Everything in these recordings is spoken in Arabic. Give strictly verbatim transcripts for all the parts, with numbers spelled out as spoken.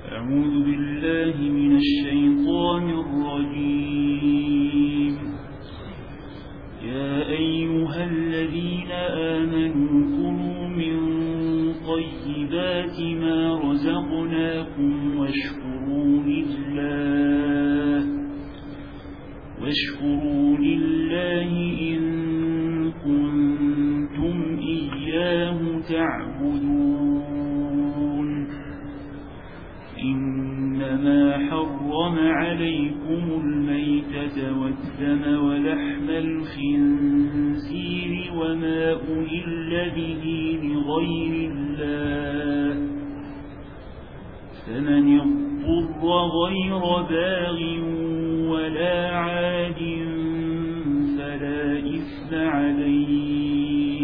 أعوذ بالله من الشيطان الرجيم. يا أيها الذين آمنوا كلوا من طيبات ما رزقناكم واشكروا لله واشكروا لله إن كنتم إياه تعبدون. إنما حرم عليكم الميتة والدم ولحم الخنزير وما أهل به لغير الله، فمن اضطر غير باغ ولا عاد فلا إثم عليه،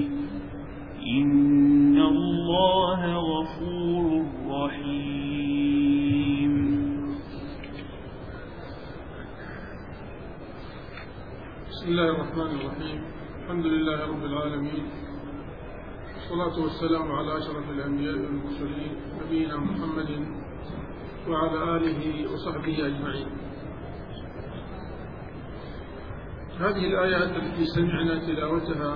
إن الله غفور رحيم. بسم الله الرحمن الرحيم. الحمد لله رب العالمين، والصلاة والسلام على أشرف الأنبياء والمرسلين نبينا محمد وعلى آله وصحبه أجمعين. هذه الآيات التي سمعنا تلاوتها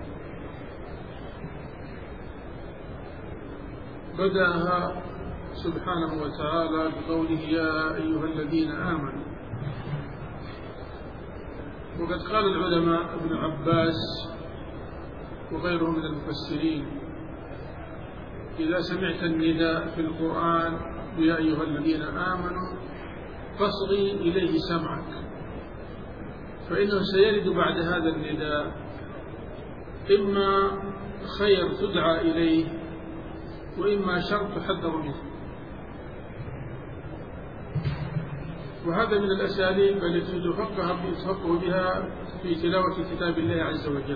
بدأها سبحانه وتعالى بقوله يا أيها الذين آمنوا. وقد قال العلماء ابن عباس وغيره من المفسرين إذا سمعت النداء في القرآن يا أيها الذين آمنوا فاصغي إليه سمعك، فإنه سيرد بعد هذا النداء إما خير تدعى إليه وإما شر تحذر منه. وهذا من الأساليب التي يتفقه بها في تلاوة كتاب الله عز وجل،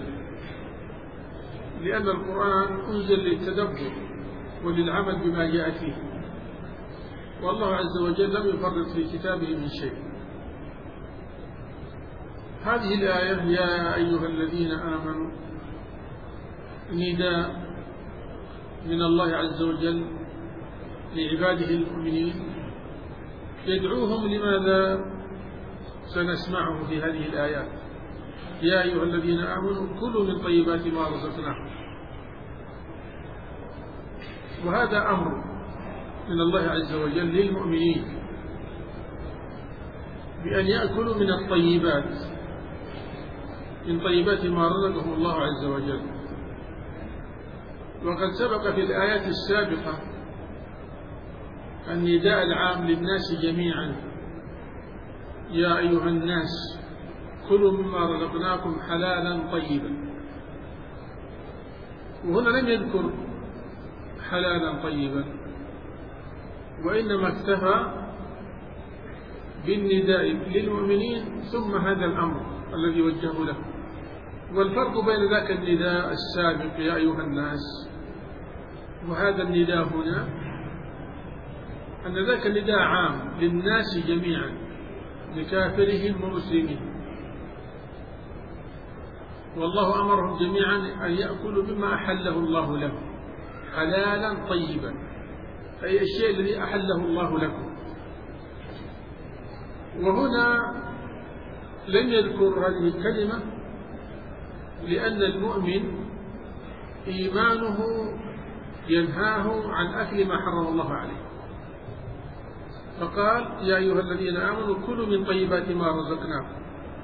لأن القرآن أنزل للتدبر وللعمل بما جاء فيه، والله عز وجل لم يفرط في كتابه من شيء. هذه الآية يا أيها الذين آمنوا نداء من الله عز وجل لعباده المؤمنين يدعوهم لماذا سنسمعه في هذه الآيات. يا أيها الذين آمنوا كلوا من طيبات ما رزقناكم، وهذا أمر من الله عز وجل للمؤمنين بأن يأكلوا من الطيبات، من طيبات ما رزقهم الله عز وجل. وقد سبق في الآيات السابقة النداء العام للناس جميعا يا أيها الناس كلوا مما رزقناكم حلالا طيبا، وهنا لم يذكر حلالا طيبا، وإنما اكتفى بالنداء للمؤمنين ثم هذا الأمر الذي وجهه له. والفرق بين ذاك النداء السابق يا أيها الناس وهذا النداء هنا أن ذاك النداء عام للناس جميعا لكافرهم ومسلمين، والله أمرهم جميعا أن يأكلوا مما أحله الله لهم حلالا طيبا، أي الشيء الذي أحله الله لكم. وهنا لم يذكر هذه الكلمة لأن المؤمن إيمانه ينهاه عن أكل ما حرم الله عليه، فقال يا أيها الذين آمنوا كلوا من طيبات ما رزقناكم،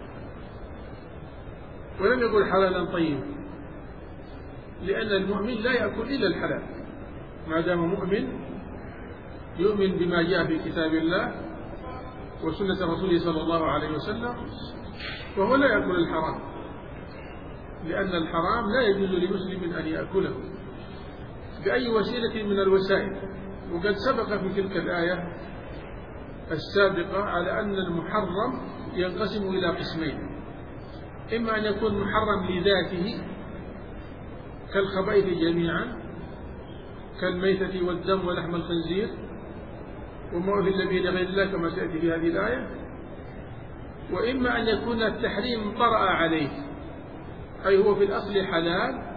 ولم يقل حلالا طيبا، لأن المؤمن لا يأكل إلا الحلال ما دام مؤمن يؤمن بما جاء في كتاب الله وسنة رسوله صلى الله عليه وسلم، وهو لا يأكل الحرام، لأن الحرام لا يجوز لمسلم أن يأكله بأي وسيلة من الوسائل. وقد سبق في تلك الآية السابقة على أن المحرم ينقسم إلى قسمين، إما أن يكون محرم لذاته كالخبائث جميعا كالميتة والدم ولحم الخنزير وما أهل به لغير الله كما سيأتي في هذه الآية، وإما أن يكون التحريم طرأ عليه، أي هو في الأصل حلال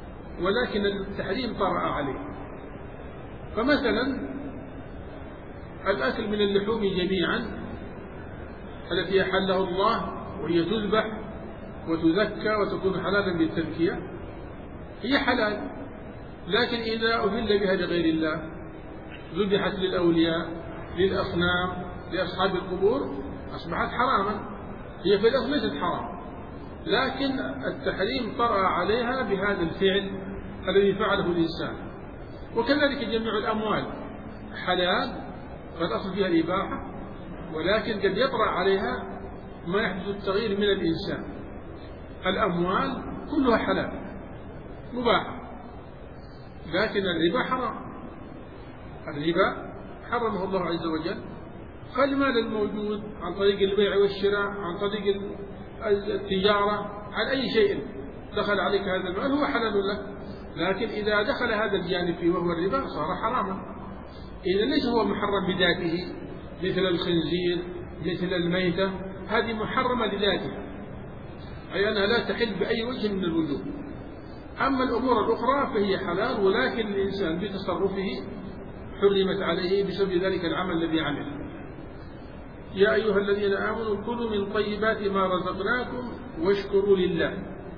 ولكن التحريم طرأ عليه. فمثلا الأكل من اللحوم جميعا التي أحله الله وهي تذبح وتذكى وتكون حلالا بالتذكية هي حلال، لكن إذا أهل بها لغير الله ذبحت للأولياء للأصنام لأصحاب القبور أصبحت حراما. هي في الأصل ليست حرام، لكن التحريم طرأ عليها بهذا الفعل الذي فعله الإنسان. وكذلك جميع الأموال حلال فالأصل فيها الإباحة، ولكن قد يطرأ عليها ما يحدث التغيير من الإنسان. الأموال كلها حلال مباحة، لكن الربا حرام. الربا حرمه الله عز وجل. فالمال الموجود عن طريق البيع والشراء، عن طريق التجارة، عن أي شيء دخل عليك هذا المال هو حلال لك، لكن إذا دخل هذا الجانب فيه وهو الربا صار حراما. إذا ليس هو محرم بذاته مثل الخنزير مثل الميتة، هذه محرمة لذاتها، أي أنها لا تحل بأي وجه من الوجوه. أما الأمور الأخرى فهي حلال، ولكن الإنسان بتصرفه حرمت عليه بسبب ذلك العمل الذي عمله. يا أيها الذين آمنوا كلوا من طيبات ما رزقناكم واشكروا لله.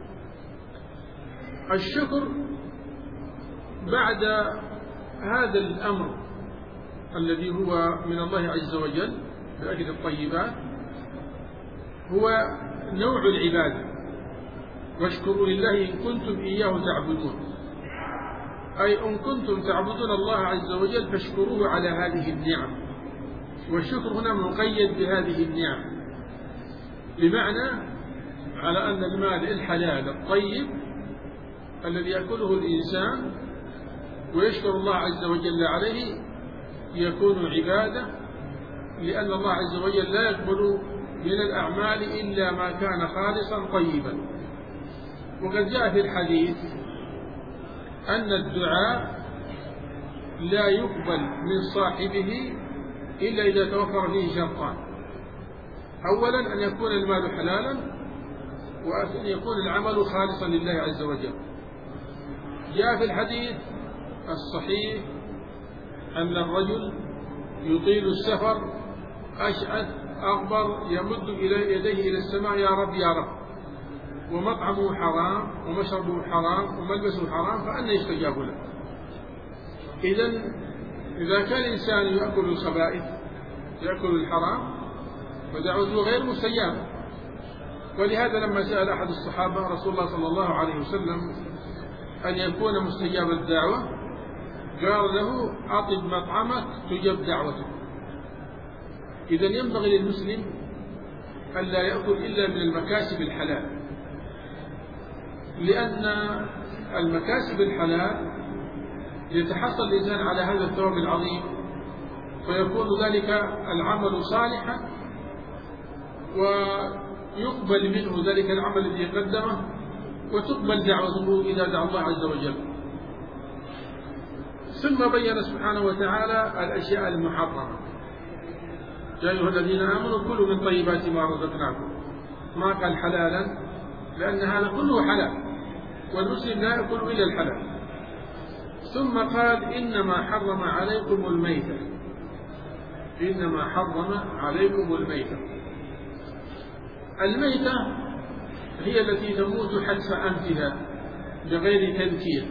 الشكر بعد هذا الأمر الذي هو من الله عز وجل بأكل الطيبات هو نوع العبادة. واشكروا لله إن كنتم إياه تعبدون، أي إن كنتم تعبدون الله عز وجل فاشكروه على هذه النعم. والشكر هنا مقيد بهذه النعم، بمعنى على أن المال الحلال الطيب الذي يأكله الإنسان ويشكر الله عز وجل عليه يكون عبادة، لأن الله عز وجل لا يقبل من الأعمال إلا ما كان خالصا طيبا. وقد جاء في الحديث أن الدعاء لا يقبل من صاحبه إلا إذا توفر فيه شرطان: أولا أن يكون المال حلالا، وأن يكون العمل خالصا لله عز وجل. جاء في الحديث الصحيح أن الرجل يطيل السفر أشعث أغبر يمد إلى يديه إلى السماء: يا رب يا رب، ومطعمه حرام ومشربه حرام وملبسه حرام، فأنى يستجاب له؟ إذن إذا كان الإنسان يأكل الخبائث يأكل الحرام فدعوته غير مستجابة. ولهذا لما سأل أحد الصحابة رسول الله صلى الله عليه وسلم أن يكون مستجاب الدعوة قال له: أطب مطعمك تجب دعوتك. إذن ينبغي للمسلم ألا يأكل إلا من المكاسب الحلال، لأن المكاسب الحلال يتحصل الإنسان على هذا الثواب العظيم، فيكون ذلك العمل صالحا ويقبل منه ذلك العمل الذي قدمه، وتقبل دعوته إذا دعا الله عز وجل. ثم بين سبحانه وتعالى الأشياء المحرمة: يا أيها الذين آمنوا كلوا من طيبات ما رزقناكم. ما قال حلالا، لأن هذا كله حلال والمسلم لا يأكل إلا الحلال. ثم قال: إنما حرم عليكم الميتة. إنما حرم عليكم الميتة. الميتة هي التي تموت حتف أنفها بغير تذكير،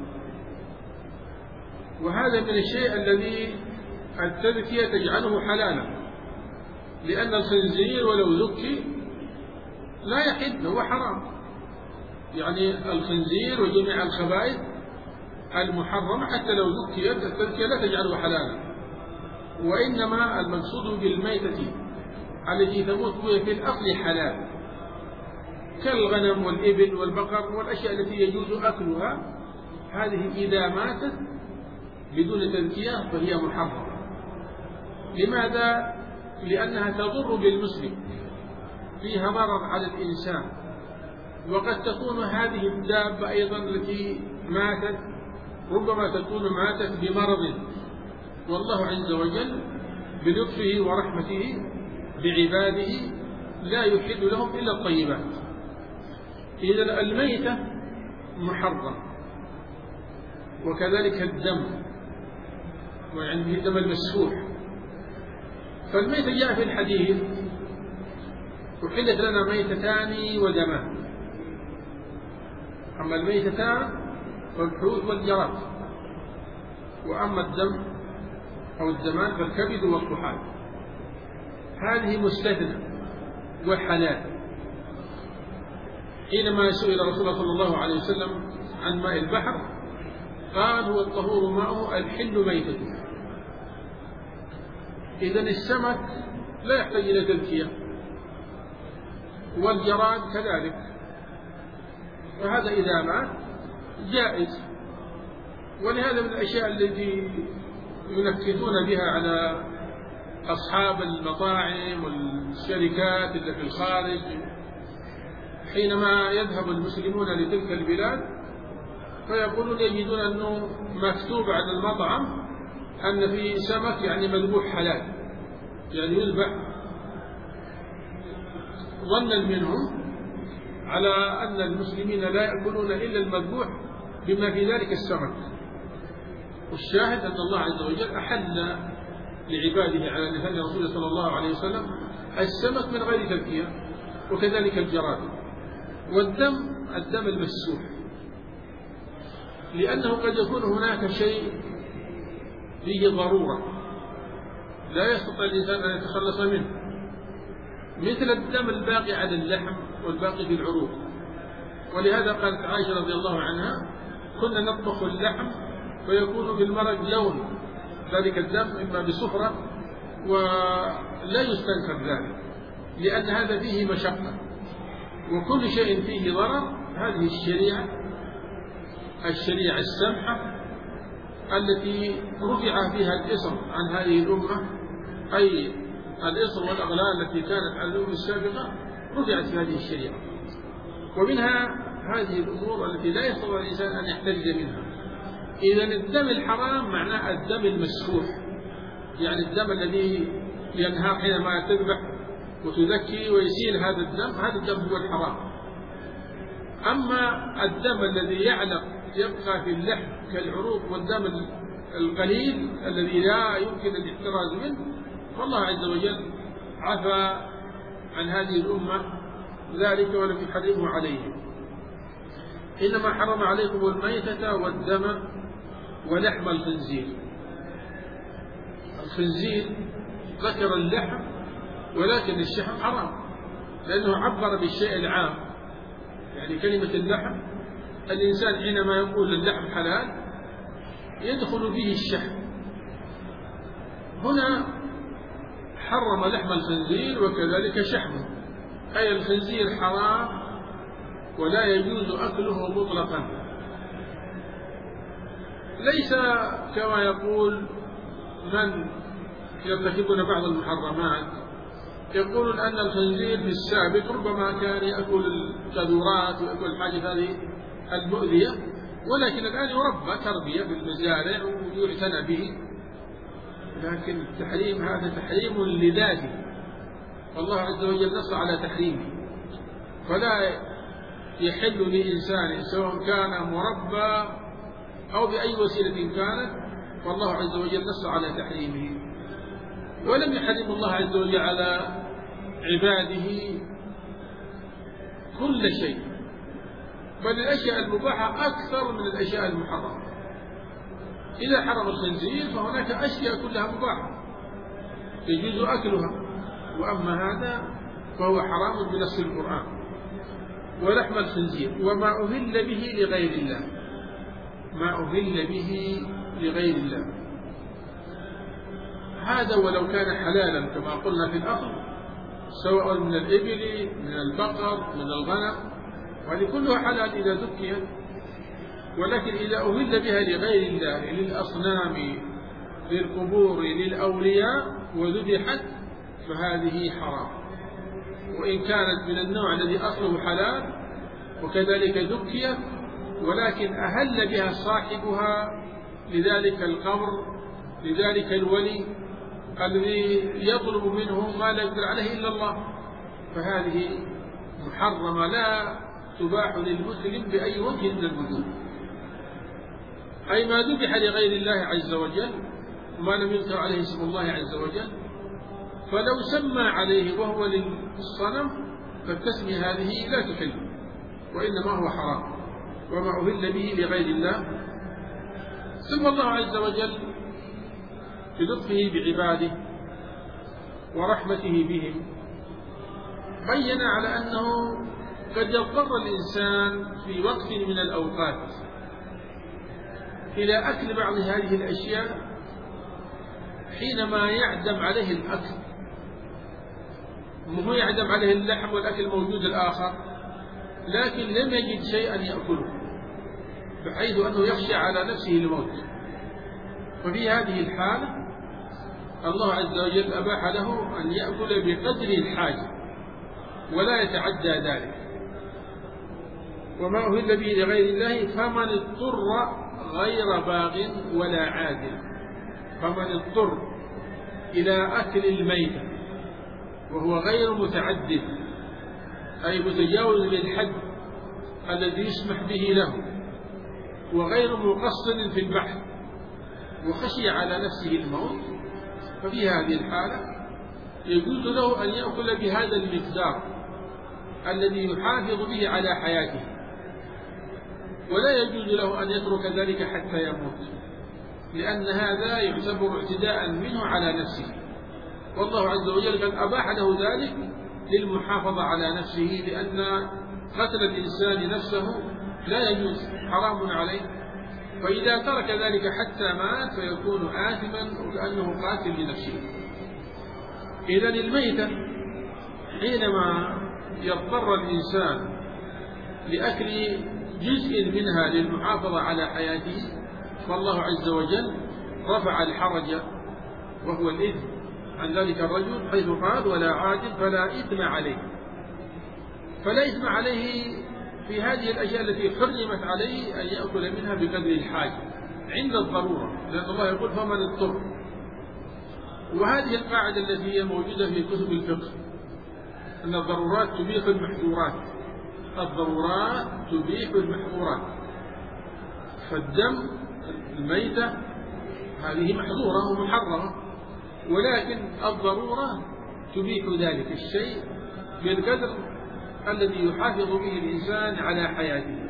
وهذا من الشيء الذي التذكية تجعله حلالا، لأن الخنزير ولو ذكي لا يحل، هو حرام. يعني الخنزير وجميع الخبائث المحرمة حتى لو ذكيت التذكية لا تجعله حلالا، وإنما المقصود بالميتة التي تموت وهي في الأصل حلال، كالغنم والإبل والبقر والأشياء التي يجوز أكلها، هذه إذا ماتت بدون تذكية فهي محرمة. لماذا؟ لأنها تضر بالمسلم، فيها ضرر على الإنسان، وقد تكون هذه الدابة أيضا التي ماتت ربما تكون ماتت بمرض، والله عز وجل بلطفه ورحمته بعباده لا يحل لهم إلا الطيبات. إذن الميتة محرم، وكذلك الدم، وعنده الدم المسفوح فالميتة جاء في الحديث أحلت لنا ميتتان ودمان. أما الميتتان فالحوت والجراد، وأما الدم أو الدمان فالكبد والطحال. هذه مستثنى وحلال. حينما سئل رسول الله صلى الله عليه وسلم عن ماء البحر قال هو الطهور ماؤه الحل ميتته. إذن السمك لا يحتاج إلى تذكية، والجراد كذلك، وهذا إذا مات جائز. ولهذا من الأشياء التي ينكتون بها على أصحاب المطاعم والشركات اللي في الخارج حينما يذهب المسلمون لتلك البلاد فيقولون يجدون أنه مكتوب على المطعم أن فيه سمك يعني مذبوح حلال، يعني يذبح ظنا منهم على أن المسلمين لا يأكلون إلا المذبوح بما في ذلك السمك. والشاهد أن الله عز وجل أحل لعباده على لسان رسوله صلى الله عليه وسلم السمك من غير تذكية، وكذلك الجراد. والدم الدم المسفوح، لأنه قد يكون هناك شيء فيه ضرورة لا يستطيع الإنسان أن يتخلص منه، مثل الدم الباقي على اللحم والباقي في العروق. ولهذا قالت عائشة رضي الله عنها كنا نطبخ اللحم فيكون في المرق لون ذلك الدم إما بصفرة ولا يستنكر ذلك، لأن هذا فيه مشقة. وكل شيء فيه ضرر هذه الشريعة الشريعة السمحة التي رفع فيها الإصر عن هذه الأمة، أي الإصر والأغلال التي كانت على الأمم السابقة رفعت في هذه الشريعة. ومنها هذه الأمور التي لا يستطيع الإنسان أن يحترز منها. إذن الدم الحرام معناه الدم المسفوح، يعني الدم الذي ينهار حينما تذبح وتذكي ويسيل هذا الدم، هذا الدم هو الحرام. أما الدم الذي يعلق يبقى في اللحم كالعروق والدم القليل الذي لا يمكن الاحتراز منه، فالله عز وجل عفى عن هذه الأمة ذلك ولم يحرمه عليهم. إنما حرم عليكم الميتة والدم ولحم الخنزير. الخنزير ذكر اللحم ولكن الشحم حرام، لأنه عبر بالشيء العام، يعني كلمة اللحم الإنسان حينما يقول اللحم حلال يدخل فيه الشحم. هنا حرم لحم الخنزير وكذلك شحمه، أي الخنزير حرام ولا يجوز أكله مطلقا. ليس كما يقول من يرتكبون بعض المحرمات، يقولون أن الخنزير في السابق ربما كان يأكل القذورات ويأكل الحاجة هذه المؤذية، ولكن الآن يربى تربية في المزارع ويعتنى به. لكن التحريم هذا تحريم لذاته، والله عز وجل نص على تحريمه، فلا يحل لإنسان سواء كان مربى أو بأي وسيلة كانت، والله عز وجل نص على تحريمه. ولم يحرم الله عز وجل على عباده كل شيء، بل الأشياء المباحة أكثر من الأشياء المحرمة. إذا حرم الخنزير فهناك أشياء كلها مباحة يجوز أكلها، وأما هذا فهو حرام بنص القرآن. ولحم الخنزير وما أهل به لغير الله، ما أهل به لغير الله، هذا ولو كان حلالا كما قلنا في الأصل، سواء من الإبل من البقر من الغنم، وهذه كلها حلال إذا ذكيت. ولكن إذا أهل بها لغير الله، للأصنام للقبور للأولياء وذبحت، فهذه حرام، وإن كانت من النوع الذي أصله حلال وكذلك ذكيت، ولكن أهل بها صاحبها لذلك القبر لذلك الولي الذي يطلب منه ما لا يقدر عليه إلا الله، فهذه محرمة لا تباح للمسلم بأي وجه من الوجوه. أي ما ذبح لغير الله عز وجل ما لم يذكر عليه اسم الله عز وجل، فلو سمى عليه وهو للصنم فالتسمية هذه لا تحل، وإنما هو حرام وما أهل به لغير الله. ثم الله عز وجل بلطفه بعباده ورحمته بهم بين على أنه قد يضطر الإنسان في وقت من الأوقات إلى أكل بعض هذه الأشياء حينما يعدم عليه الأكل، وهو يعدم عليه اللحم والأكل موجود الآخر، لكن لم يجد شيئا يأكله بحيث أنه يخشى على نفسه الموت. وفي هذه الحالة الله عز وجل أباح له أن يأكل بقدر الحاجة ولا يتعدى ذلك. وما أهل به لغير الله فمن اضطر غير باغ ولا عاد. فمن اضطر إلى أكل الميتة وهو غير متعدد، أي متجاوز للحد الذي يسمح به له، وغير مقصر في البحث وخشي على نفسه الموت، ففي هذه الحالة يجوز له أن يأكل بهذا المقدار الذي يحافظ به على حياته، ولا يجوز له أن يترك ذلك حتى يموت، لأن هذا يعتبر اعتداء منه على نفسه، والله عز وجل قد أباح له ذلك للمحافظة على نفسه، لأن قتل الإنسان نفسه لا يجوز، حرام عليه، فإذا ترك ذلك حتى مات فيكون آثما وكأنه قاتل لنفسه. إذن الميتة حينما يضطر الإنسان لأكل جزء منها للمحافظة على حياته، فالله عز وجل رفع الحرج وهو الإثم عن ذلك الرجل، حيث قال ولا عاد فلا إثم عليه. فلا إثم عليه في هذه الأشياء التي حرمت عليه أن يأكل منها بقدر الحاجة عند الضرورة، لأن الله يقول فمن اضطر. وهذه القاعدة التي هي موجودة في كتب الفقه أن الضرورات تبيح المحظورات. الضرورات تبيح المحظورات، فالدم الميتة هذه محظورة ومحرمة، ولكن الضرورة تبيح ذلك الشيء بالقدر الذي يحافظ به الإنسان على حياته.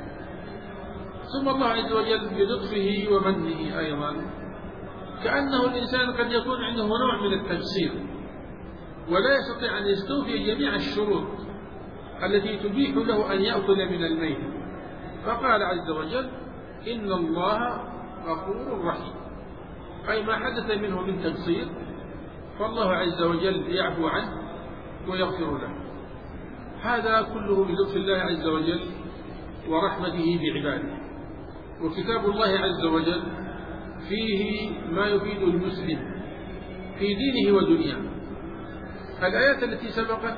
ثم الله عز وجل بلطفه ومنه أيضا كأنه الإنسان قد يكون عنده نوع من التقصير ولا يستطيع أن يستوفي جميع الشروط التي تبيح له أن يأكل من الميت، فقال عز وجل إن الله غفور رحيم، أي ما حدث منه من تقصير فالله عز وجل يعفو عنه ويغفر له. هذا كله بلطف الله عز وجل ورحمته بعباده. وكتاب الله عز وجل فيه ما يفيد المسلم في دينه ودنياه. الآيات التي سبقت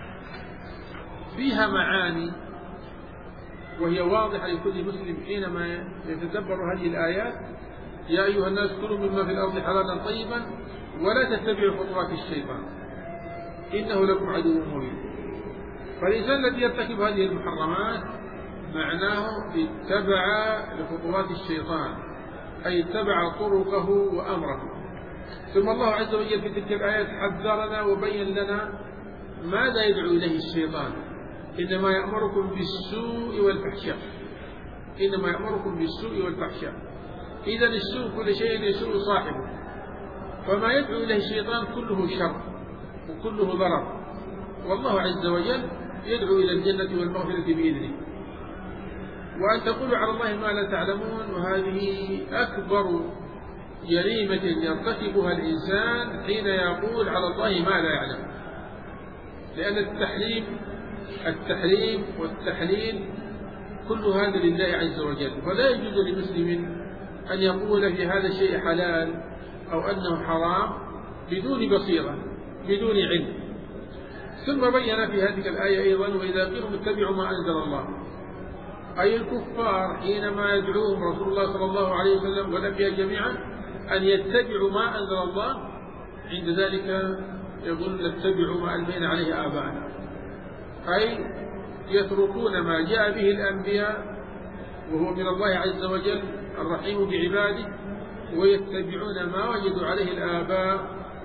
فيها معاني وهي واضحة لكل مسلم حينما يتدبر هذه الآيات. يا أيها الناس كلوا مما في الأرض حلالا طيبا ولا تتبعوا خطوات الشيطان إنه لكم عدو مبين. فالإنسان الذي يرتكب هذه المحرمات معناه اتبع لخطوات الشيطان، أي اتبع طرقه وأمره. ثم الله عز وجل في تلك الآيات حذرنا وبين لنا ماذا يدعو إليه الشيطان. إنما يأمركم بالسوء والفحشاء، إنما يأمركم بالسوء والفحشاء. إذن السوء كل شيء يسوء صاحبه، فما يدعو إليه الشيطان كله شر وكله ضرر، والله عز وجل يدعو إلى الجنة والمغفرة بإذنه. وأن تقولوا على الله ما لا تعلمون، وهذه أكبر جريمة يرتكبها الإنسان حين يقول على الله ما لا يعلم، لأن التحريم التحريم والتحليل كل هذا لله عز وجل، فلا يجوز لمسلم أن يقول في هذا الشيء حلال أو أنه حرام بدون بصيرة بدون علم. ثم بين في هذه الآية أيضا وإذا قيل اتبعوا ما أنزل الله، أي الكفار حينما يدعوهم رسول الله صلى الله عليه وسلم والأنبياء جميعا أن يتبعوا ما أنزل الله، عند ذلك يقول نتبع ما ألفينا عليه آباءنا، أي يتركون ما جاء به الأنبياء وهو من الله عز وجل الرحيم بعباده، ويتبعون ما وجدوا عليه الآباء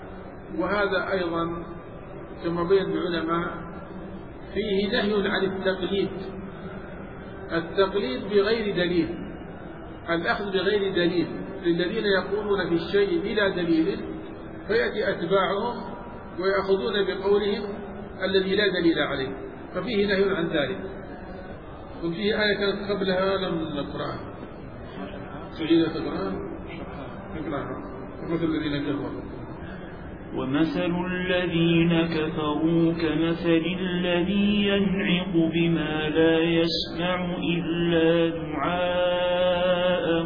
وهذا أيضا كما بين العلماء فيه نهي عن التقليد، التقليد بغير دليل، الأخذ بغير دليل للذين يقولون في الشيء بلا دليل فيأتي أتباعهم ويأخذون بقولهم الذي لا دليل عليه، ففيه نهي عن ذلك. وفيه آية كانت قبلها لم نقرأها، تعيد تقرأها؟ نقرأها. ومثل الذين كفروا ومثل الذين كفروا كمثل الذي ينعق بما لا يسمع إلا دعاء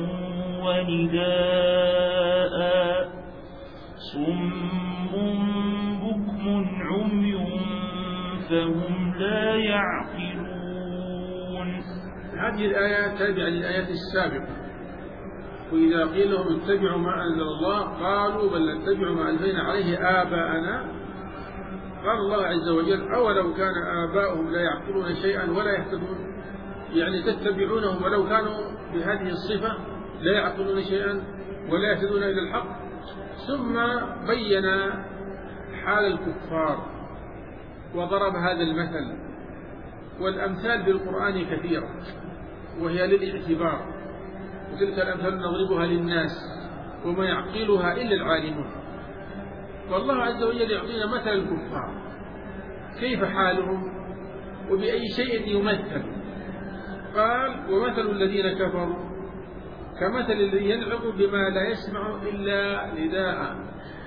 ونداء صم بكم عمي فهم لا يعقلون. هذه الآيات تابعة للآيات السابقة. وإذا قيل لهم اتبعوا ما أنزل الله قالوا بل نتبع ما ألفينا عليه آباءنا. قال الله عز وجل أولو كان آباؤهم لا يعقلون شيئا ولا يهتدون، يعني تتبعونهم ولو كانوا بهذه الصفة لا يعقلون شيئا ولا يهتدون إلى الحق. ثم بين حال الكفار وضرب هذا المثل، والأمثال بالقرآن كثيرة وهي للاعتبار، وتلك الأمثال نضربها للناس وما يعقلها إلا العالمون. والله عز وجل يعطينا مثل الكفار كيف حالهم وبأي شيء يمثل. قال ومثل الذين كفروا كمثل الذي ينعق بما لا يسمع إلا نداء.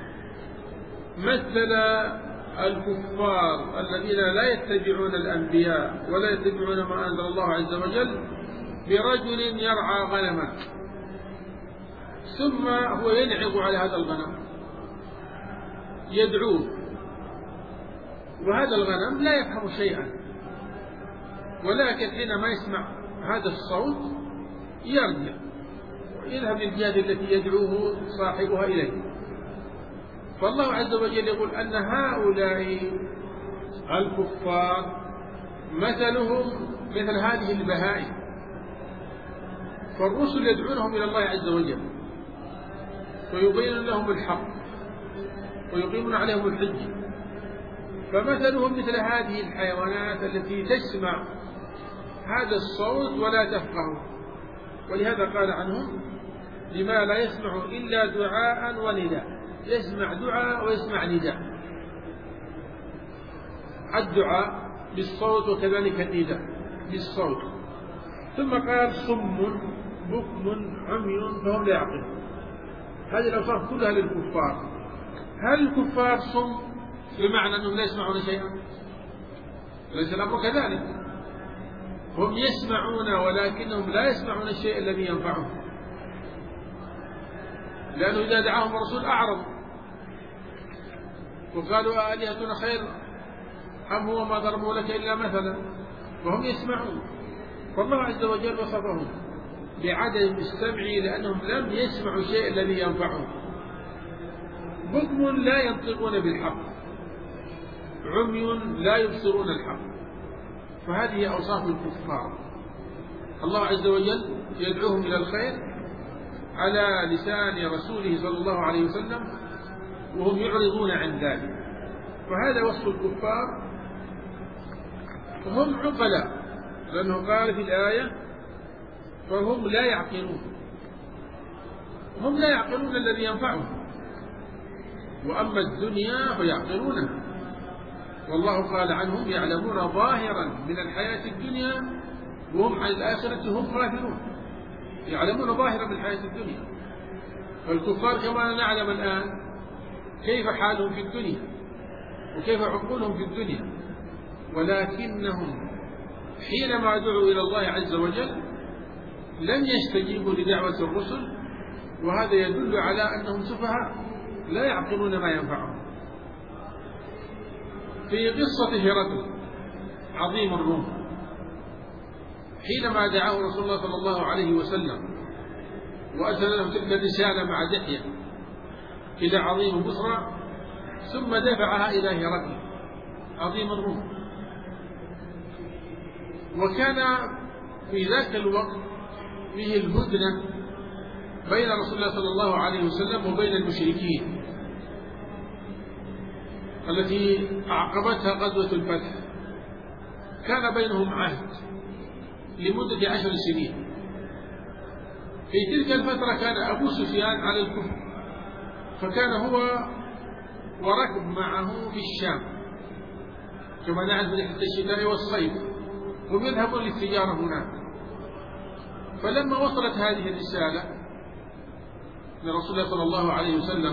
مثل الكفار الذين لا يتبعون الأنبياء ولا يتبعون ما أنزل الله عز وجل برجل يرعى غنما ثم هو ينعق على هذا الغنم يدعوه، وهذا الغنم لا يفهم شيئا، ولكن حينما يسمع هذا الصوت يرجع ويذهب للجهة التي يدعوه صاحبها إليه. فالله عز وجل يقول أن هؤلاء الكفار مثلهم مثل هذه البهائم، فالرسل يدعونهم إلى الله عز وجل ويبين لهم الحق ويقيمون عليهم الحجة، فمثلهم مثل هذه الحيوانات التي تسمع هذا الصوت ولا تفقه. ولهذا قال عنهم لما لا يسمع إلا دعاء ونداء، يسمع دعاء ويسمع نداء، الدعاء بالصوت وكذلك النداء بالصوت. ثم قال صم بكم عمي فهم لا يعقلون. هذه الأوصاف كلها للكفار. هل الكفار صم بمعنى أنهم لا يسمعون شيئا؟ ليس الأمر كذلك، هم يسمعون ولكنهم لا يسمعون الشيء الذي ينفعهم، لأنه إذا دعاهم الرسول أعرضوا وقالوا آلهتنا خير أم هو ما ضربوا لك إلا مثلا، وهم يسمعون. فالله عز وجل وصفهم بعدم السمع لأنهم لم يسمعوا الشيء الذي ينفعهم. بكم لا ينطقون بالحق، عمي لا يبصرون الحق. فهذه أوصاف الكفار. الله عز وجل يدعوهم إلى الخير على لسان رسوله صلى الله عليه وسلم وهم يعرضون عن ذلك، فهذا وصف الكفار. هم عقلاء لأنه قال في الآية فهم لا يعقلون، هم لا يعقلون الذي ينفعهم، وأما الدنيا فيعقلونها. والله قال عنهم يعلمون ظاهرا من الحياة الدنيا وهم عن الآخرة هم غافلون. يعلمون ظاهرا من الحياة الدنيا. والكفار كما نعلم الآن كيف حالهم في الدنيا وكيف عقولهم في الدنيا، ولكنهم حينما دعوا إلى الله عز وجل لم يستجيبوا لدعوة الرسل، وهذا يدل على أنهم سفهاء لا يعقلون ما ينفعهم. في قصة هرقل عظيم الروم حينما دعاه رسول الله صلى الله عليه وسلم وأرسل له تلك الرسالة مع دحية إلى عظيم بصرى، ثم دفعها إلى هرقل عظيم الروم. وكان في ذاك الوقت فيه الهدنة بين رسول الله صلى الله عليه وسلم وبين المشركين، التي أعقبتها غزوة الفتح كان بينهم عهد لمدة عشر سنين. في تلك الفترة كان أبو سفيان على الكفر، فكان هو وركب معه في الشام كما نعرف رحلة الشتاء والصيف، هم يذهبون للتجارة هناك. فلما وصلت هذه الرسالة لرسول الله صلى الله عليه وسلم،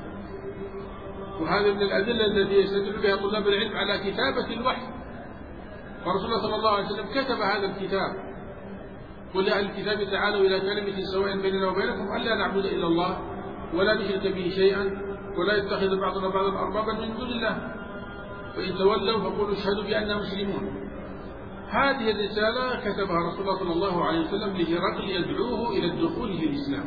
وهذا من الأدلة التي يستدل بها طلاب العلم على كتابة الوحي، فرسول الله صلى الله عليه وسلم كتب هذا الكتاب: قل يا أهل الكتاب تعالوا إلى كلمة سواء بيننا وبينكم ألا نعبد إلا الله ولا نشرك به شيئا ولا يتخذ بعضنا بعضا أربابا من دون الله فإن تولوا فقولوا اشهدوا بأننا مسلمون. هذه الرسالة كتبها رسول الله صلى الله عليه وسلم لهرقل يدعوه إلى الدخول في الإسلام.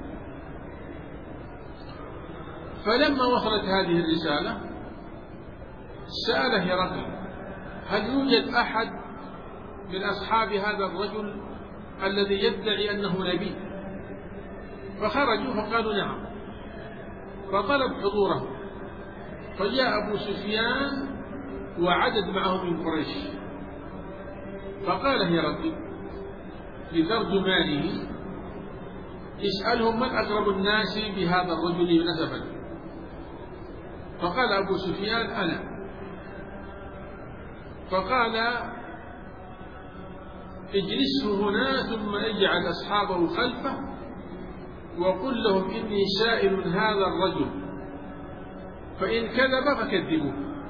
فلما وصلت هذه الرسالة سأل هرقل: هل يوجد أحد من أصحاب هذا الرجل الذي يدعي أنه نبي؟ فخرجوا فقالوا نعم، فطلب حضوره، فجاء أبو سفيان وعدد معه من قريش، فقال هرقل لترجمانه: اسألهم من أقرب الناس بهذا الرجل نسبا. فقال أبو سفيان: أنا. فقال: اجلسه هنا ثم اجعل أصحابه خلفه وقل لهم إني سائل هذا الرجل، فإن كذب فكذبوه.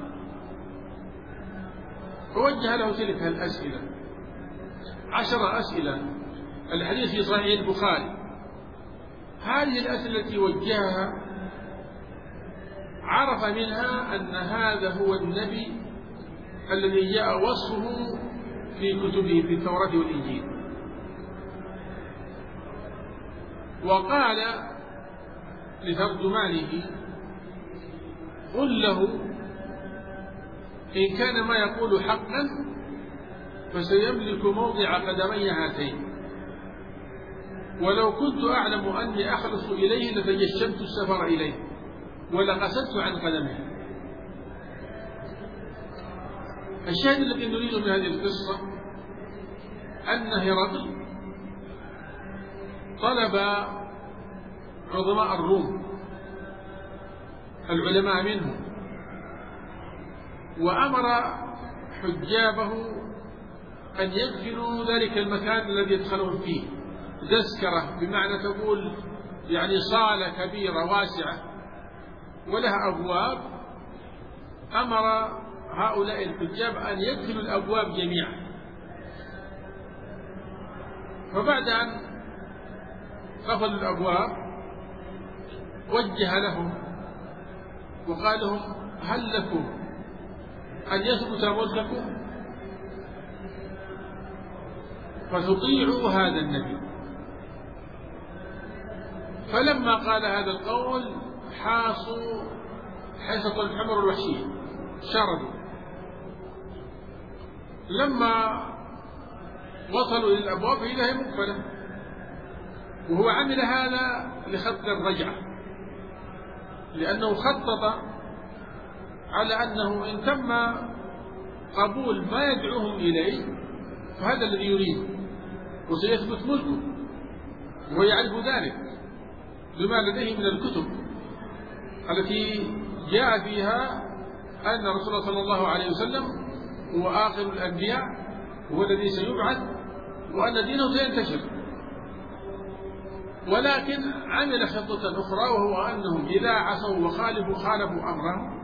فوجه له تلك الأسئلة، عشر أسئلة، الحديث في صحيح البخاري. هذه الأسئلة التي وجهها عرف منها أن هذا هو النبي الذي جاء وصفه في كتبه في التوراة والإنجيل. وقال لترجمانه: قل له إن كان ما يقول حقا فسيملك موضع قدمي هاتين، ولو كنت أعلم أني أخلص إليه لتجشمت السفر إليه ولقصدت عن قدمه. الشاهد الذي نريده من هذه القصة أن هرقل طلب عظماء الروم العلماء منهم، وأمر حجابه أن يدخلوا ذلك المكان الذي يدخلون فيه، تذكرة بمعنى تقول يعني صالة كبيرة واسعة ولها أبواب. أمر هؤلاء الحجاب أن يدخلوا الأبواب جميعا. فبعد أن قفلوا الأبواب وجه لهم وقال لهم: هل لكم أن يثبت ملككم فتطيعوا هذا النبي؟ فلما قال هذا القول حاصوا حصة الحمر الوحشية، شردوا. لما وصلوا إلى الأبواب فإذا هي مقفلة، وهو عمل هذا لخط الرجعة، لأنه خطط على أنه إن تم قبول ما يدعوهم إليه فهذا الذي يريد وسيثبت ملكه، وهو يعرف ذلك بما لديه من الكتب التي جاء فيها أن رسول الله صلى الله عليه وسلم هو آخر الأنبياء، هو الذي سيبعث، وأن دينه سينتشر. ولكن عمل خطة أخرى، وهو أنهم إذا عصوا وخالفوا خالفوا أمرهم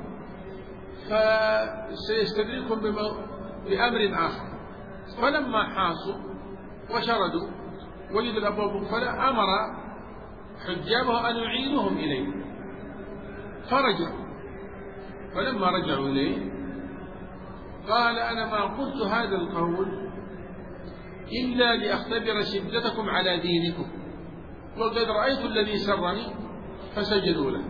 فسيستدركهم بأمر آخر. فلما حاصوا وشردوا وجدوا الأبواب مقفلة أمر حجابه أن يعينوهم إليه، فرجعوا. فلما رجعوا إليه قال: أنا ما قلت هذا القول إلا لأختبر شدتكم على دينكم، وقد رأيت الذي سرني فسجدوا له.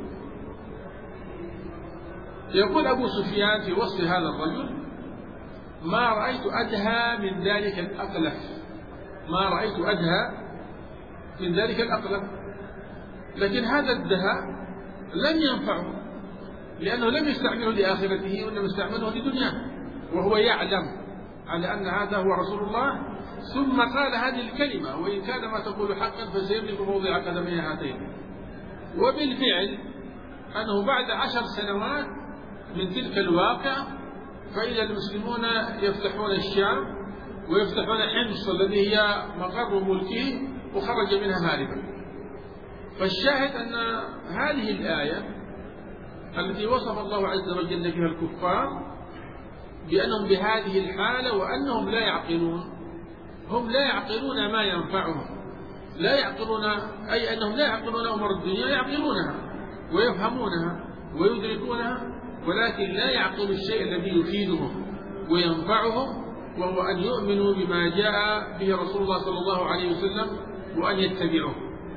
يقول أبو سفيان في وصف هذا الرجل: ما رأيت أدهى من ذلك الأقلف، ما رأيت أدهى من ذلك الأقلف. لكن هذا الدهاء لم ينفعه، لأنه لم يستعمله لآخرته وإنما استعمله لدنياه، وهو يعلم على أن هذا هو رسول الله، ثم قال هذه الكلمة وإن كان ما تقول حقا فسيملك موضع قدمي هاتين. وبالفعل أنه بعد عشر سنوات من تلك الواقع فإذا المسلمون يفتحون الشام ويفتحون حمص الذي هي مقر ملكه وخرج منها هاربا. فالشاهد أن هذه الآية التي وصف الله عز وجل فيها الكفار بأنهم بهذه الحالة وأنهم لا يعقلون، هم لا يعقلون ما ينفعهم، لا يعقلون أي أنهم لا يعقلون أمور الدنيا، يعقلونها ويفهمونها ويدركونها، ولكن لا يعقل الشيء الذي يفيدهم وينفعهم، وهو أن يؤمنوا بما جاء به رسول الله صلى الله عليه وسلم وأن يتبعوه.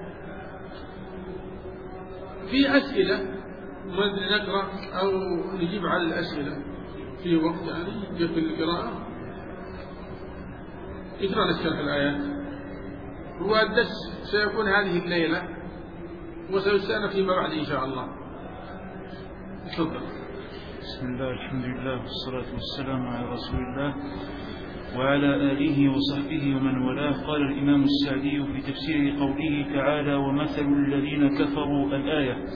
في أسئلة ماذا نقرأ أو نجيب على الأسئلة في وقت يعني في القراءة؟ اقرأ نشرح الآيات. هو الدرس سيكون هذه الليلة وسيستأنف فيما بعد إن شاء الله. تفضل. بسم الله الحمد لله والصلاة والسلام على رسول الله وعلى آله وصحبه ومن والاه. قال الإمام السعدي في تفسير قوله تعالى ومثل الذين كفروا الآية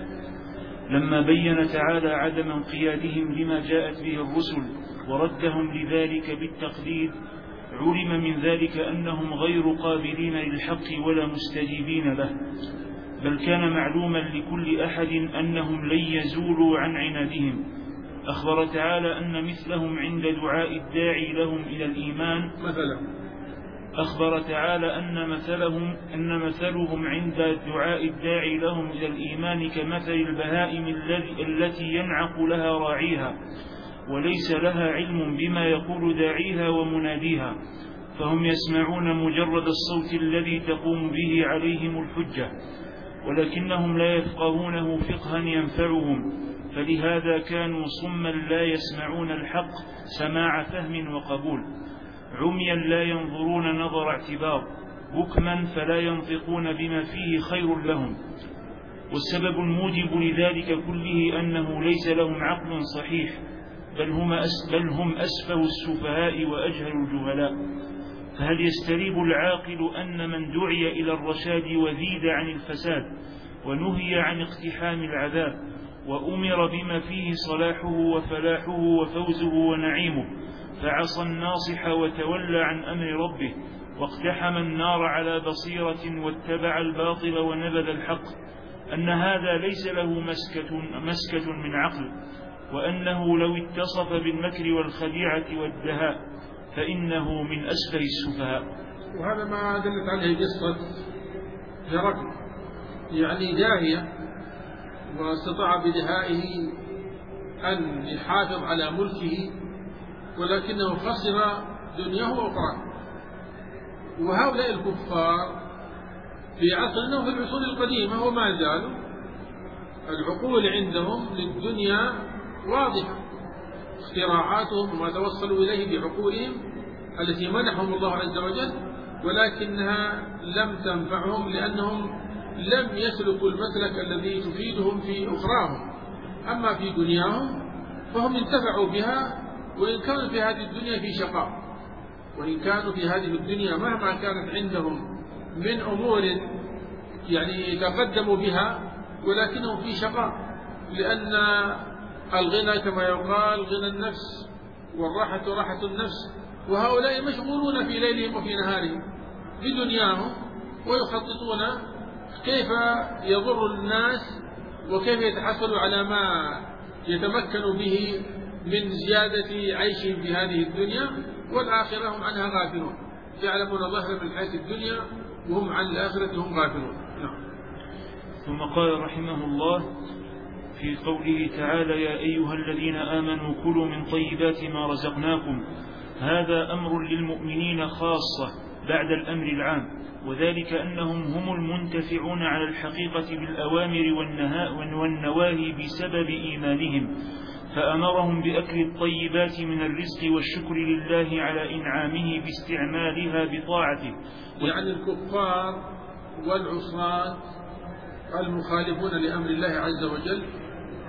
لما بين تعالى عدم انقيادهم لما جاءت به الرسل وردهم لذلك بالتقليد، علم من ذلك أنهم غير قابلين للحق ولا مستجيبين له، بل كان معلوما لكل أحد أنهم لن يزولوا عن عنادهم. أخبر تعالى أن مثلهم عند دعاء الداعي لهم إلى الإيمان مثلا أخبر تعالى أن مثلهم أن مثلهم عند دعاء الداعي لهم إلى الإيمان كمثل البهائم التي ينعق لها راعيها وليس لها علم بما يقول داعيها ومناديها، فهم يسمعون مجرد الصوت الذي تقوم به عليهم الحجة، ولكنهم لا يفقهونه فقها ينفعهم، فلهذا كانوا صما لا يسمعون الحق سماع فهم وقبول، عميا لا ينظرون نظر اعتبار، بكما فلا ينطقون بما فيه خير لهم. والسبب الموجب لذلك كله أنه ليس لهم عقل صحيح، بل هم, أس بل هم أسفه السفهاء وأجهل الجهلاء. فهل يستريب العاقل أن من دعي إلى الرشاد وزيد عن الفساد ونهي عن اقتحام العذاب وأمر بما فيه صلاحه وفلاحه وفوزه ونعيمه فعصى الناصح وتولى عن أمر ربه واقتحم النار على بصيرة واتبع الباطل ونبذ الحق، أن هذا ليس له مسكة, مسكة من عقل، وأنه لو اتصف بالمكر والخديعة والدهاء فإنه من أسفل السفهاء. وهذا ما دلت عليه قصة هرقل، يعني داهية واستطاع بدهائه أن يحافظ على ملكه ولكنه خسر دنياه وأخرى. وهؤلاء الكفار في عصرنا وفي العصور القديمة وما زالوا العقول عندهم للدنيا واضحة، اختراعاتهم وما توصلوا إليه بعقولهم التي منحهم الله عز وجل، ولكنها لم تنفعهم لأنهم لم يسلكوا المسلك الذي تفيدهم في أخراهم. أما في دنياهم فهم انتفعوا بها، وإن كانوا في هذه الدنيا في شقاء، وإن كانوا في هذه الدنيا مهما كانت عندهم من أمور يعني تقدموا بها ولكنهم في شقاء، لأن الغنى كما يقال غنى النفس والراحة راحة النفس، وهؤلاء مشغولون في ليلهم وفي نهارهم بدنياهم ويخططون كيف يضر الناس وكيف يتحصلوا على ما يتمكنوا به من زيادة عيشهم في هذه الدنيا، والآخرة هم عنها غافلون، يعلمون ظاهرا من الحياة الدنيا وهم عن الآخرة هم غافلون. نعم. ثم قال رحمه الله في قوله تعالى يا أيها الذين آمنوا كلوا من طيبات ما رزقناكم، هذا أمر للمؤمنين خاصة بعد الأمر العام، وذلك أنهم هم المنتفعون على الحقيقة بالأوامر والنواهي بسبب إيمانهم، فأمرهم بأكل الطيبات من الرزق والشكر لله على إنعامه باستعمالها بطاعته. يعني الكفار والعصاة المخالفون لأمر الله عز وجل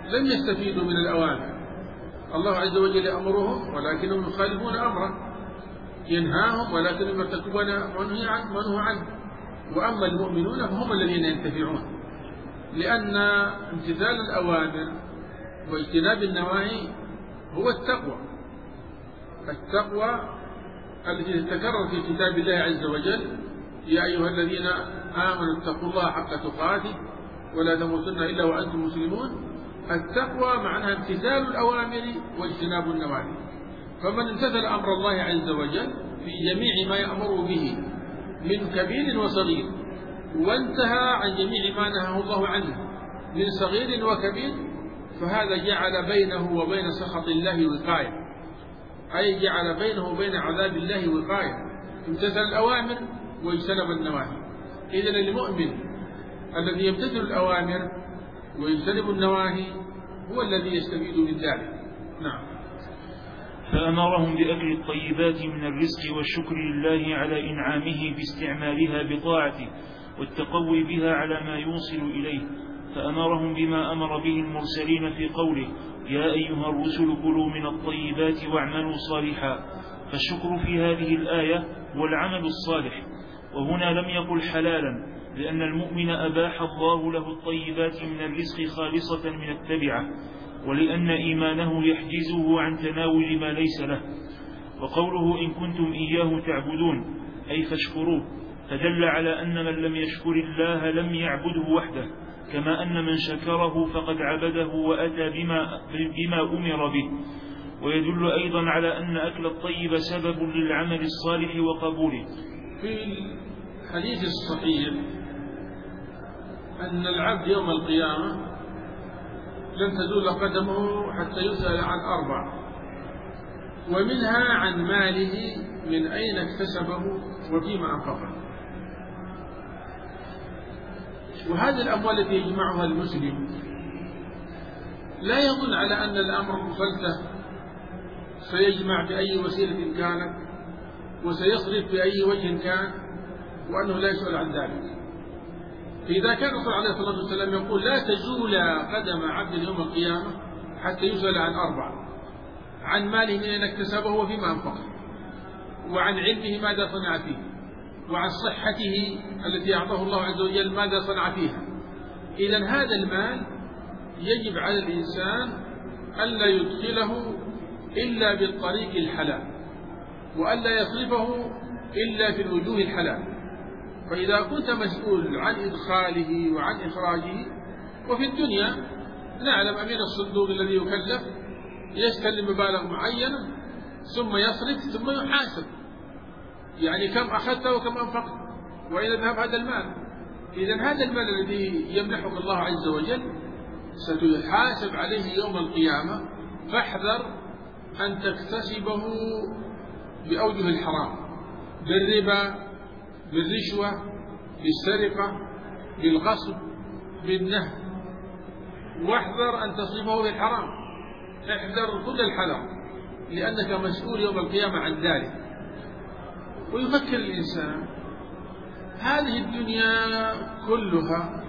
لم يستفيدوا من الأوامر. الله عز وجل يأمرهم ولكنهم يخالفون أمره، ينهاهم ولكنهم يرتكبون منهي عنه عنه. وأما المؤمنون فهم الذين ينتفعون، لأن امتثال الأوامر واجتناب النواهي هو التقوى. التقوى التي تتكرر في كتاب الله عز وجل: يا أيها الذين آمنوا اتقوا الله حق تقاته ولا تموتن إلا وأنتم مسلمون. التقوى معناها امتثال الأوامر واجتناب النواهي. فمن امتثل أمر الله عز وجل في جميع ما يأمر به من كبير وصغير، وانتهى عن جميع ما نهاه الله عنه من صغير وكبير، فهذا جعل بينه وبين سخط الله وقاية، أي جعل بينه وبين عذاب الله وقاية. امتثل الأوامر واجتنب النواهي. إذن المؤمن الذي يمتثل الأوامر ويجتنب النواهي هو الذي يستفيد من ذلك. نعم. فأمرهم بأكل الطيبات من الرزق والشكر لله على إنعامه باستعمالها بطاعته والتقوي بها على ما يوصل إليه. فأمرهم بما أمر به المرسلين في قوله: يا أيها الرسل كلوا من الطيبات واعملوا صالحا. فالشكر في هذه الآية هو العمل الصالح، وهنا لم يقل حلالا، لأن المؤمن أباح الله له الطيبات من الرزق خالصة من التبعة، ولأن إيمانه يحجزه عن تناول ما ليس له. وقوله إن كنتم إياه تعبدون أي فاشكروه، فدل على أن من لم يشكر الله لم يعبده وحده، كما أن من شكره فقد عبده وأتى بما, بما أمر به. ويدل أيضا على أن أكل الطيب سبب للعمل الصالح وقبوله. في الحديث الصحيح أن العبد يوم القيامة لن تزول قدمه حتى يسأل عن أربع، ومنها عن ماله من أين اكتسبه وفيما أنفقه. وهذه الأموال التي يجمعها المسلم لا يظن على أن الأمر مفلتة، سيجمع بأي وسيلة كانت وسيصرف بأي وجه كان، وأنه لا يسأل عن ذلك. فإذا كان الرسول عليه الصلاة والسلام يقول لا تزول قدم عبد يوم القيامة حتى يسأل عن أربع: عن ماله من أين اكتسبه وفيما أنفقه، وعن علمه ماذا صنع فيه، وعن صحته التي أعطاه الله عز وجل ماذا صنع فيها. إذن هذا المال يجب على الإنسان ألا يدخله إلا بالطريق الحلال، وألا يصرفه إلا في الوجوه الحلال. فإذا كنت مسؤول عن إدخاله وعن إخراجه، وفي الدنيا نعلم أمين الصندوق الذي يكلف يستلم مبالغ معينة ثم يصرف ثم يحاسب، يعني كم أخذت وكم أنفقت وإلى ذهب هذا المال. إذن هذا المال الذي يمنحك الله عز وجل ستحاسب عليه يوم القيامة، فاحذر أن تكتسبه بأوجه الحرام، بالربا، بالرشوة، بالسرقة، بالغصب، بالنهب. واحذر أن تصرفه بالحرام، احذر كل الحذر، لأنك مسؤول يوم القيامة عن ذلك. ويفكر الإنسان هذه الدنيا كلها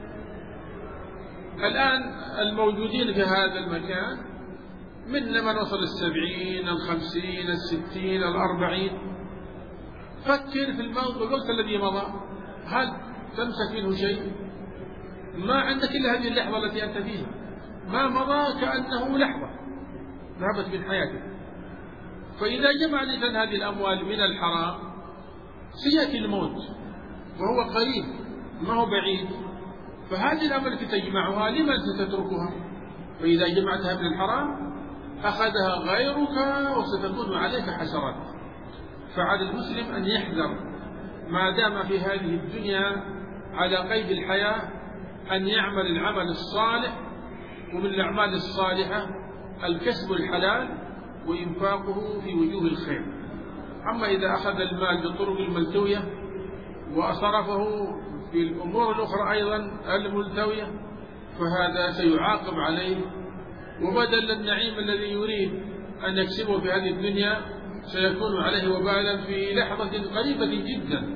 الآن الموجودين في هذا المكان من من وصل السبعين، الخمسين، الستين، الأربعين. فكر في الوقت الذي مضى، هل تمسك منه شيء؟ ما عندك إلا هذه اللحظة التي أنت فيها، ما مضى كأنه لحظة ذهبت من حياتك. فإذا جمع الإنسان هذه الأموال من الحرام سيأتي الموت وهو قريب ما هو بعيد، فهذه الأموال التي تجمعها لمن ستتركها؟ فإذا جمعتها من الحرام أخذها غيرك وستكون عليك حسرات. فعلى المسلم أن يحذر ما دام في هذه الدنيا على قيد الحياة أن يعمل العمل الصالح، ومن الأعمال الصالحة الكسب الحلال وإنفاقه في وجوه الخير. أما إذا أخذ المال بالطرق الملتوية وأصرفه في الأمور الأخرى أيضا الملتوية فهذا سيعاقب عليه، وبدل النعيم الذي يريد أن يكسبه في هذه الدنيا سيكون عليه وبالا في لحظة قريبة جدا.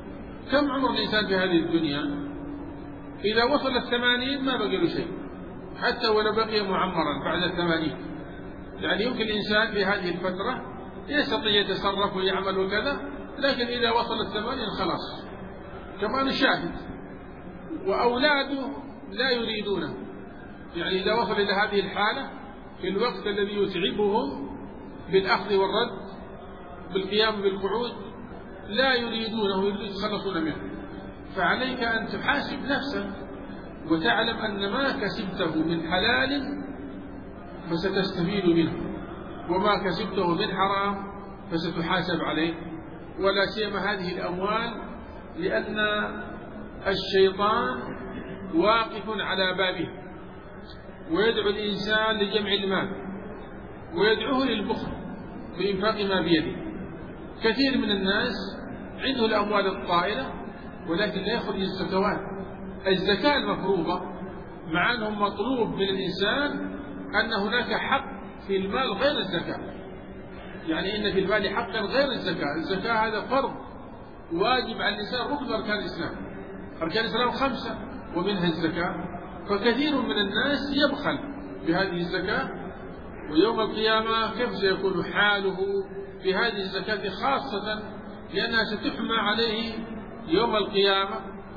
كم عمر الإنسان في هذه الدنيا؟ إذا وصل الثمانين ما بقي له شيء، حتى ولو بقي معمرا بعد الثمانين. يعني يمكن الإنسان في هذه الفترة يستطيع يتصرف ويعمل وكذا، لكن إذا وصل الثمانين خلاص كما نشاهد. وأولاده لا يريدونه، يعني إذا وصل إلى هذه الحالة في الوقت الذي يتعبهم بالأخذ والرد بالقيام بالقعود لا يريدونه، يريدون يتخلصون منه. فعليك أن تحاسب نفسك وتعلم أن ما كسبته من حلال فستستفيد منه، وما كسبته من حرام فستحاسب عليه. ولا سيما هذه الأموال، لأن الشيطان واقف على بابها ويدعو الإنسان لجمع المال ويدعوه للبخل بإنفاق ما بيده. كثير من الناس عنده الأموال الطائلة ولكن لا يأخذ الزكوات. الزكاة المفروضة مع أنه مطلوب من الإنسان أن هناك حق في المال غير الزكاة، يعني إن في المال حقا غير الزكاة. الزكاة هذا فرض واجب على الإنسان، ركن أركان الإسلام. أركان الإسلام خمسة ومنها الزكاة. فكثير من الناس يبخل بهذه الزكاة، ويوم القيامة كيف سيكون حاله في هذه الزكاة، خاصة لأنها ستحمى عليه يوم القيامة.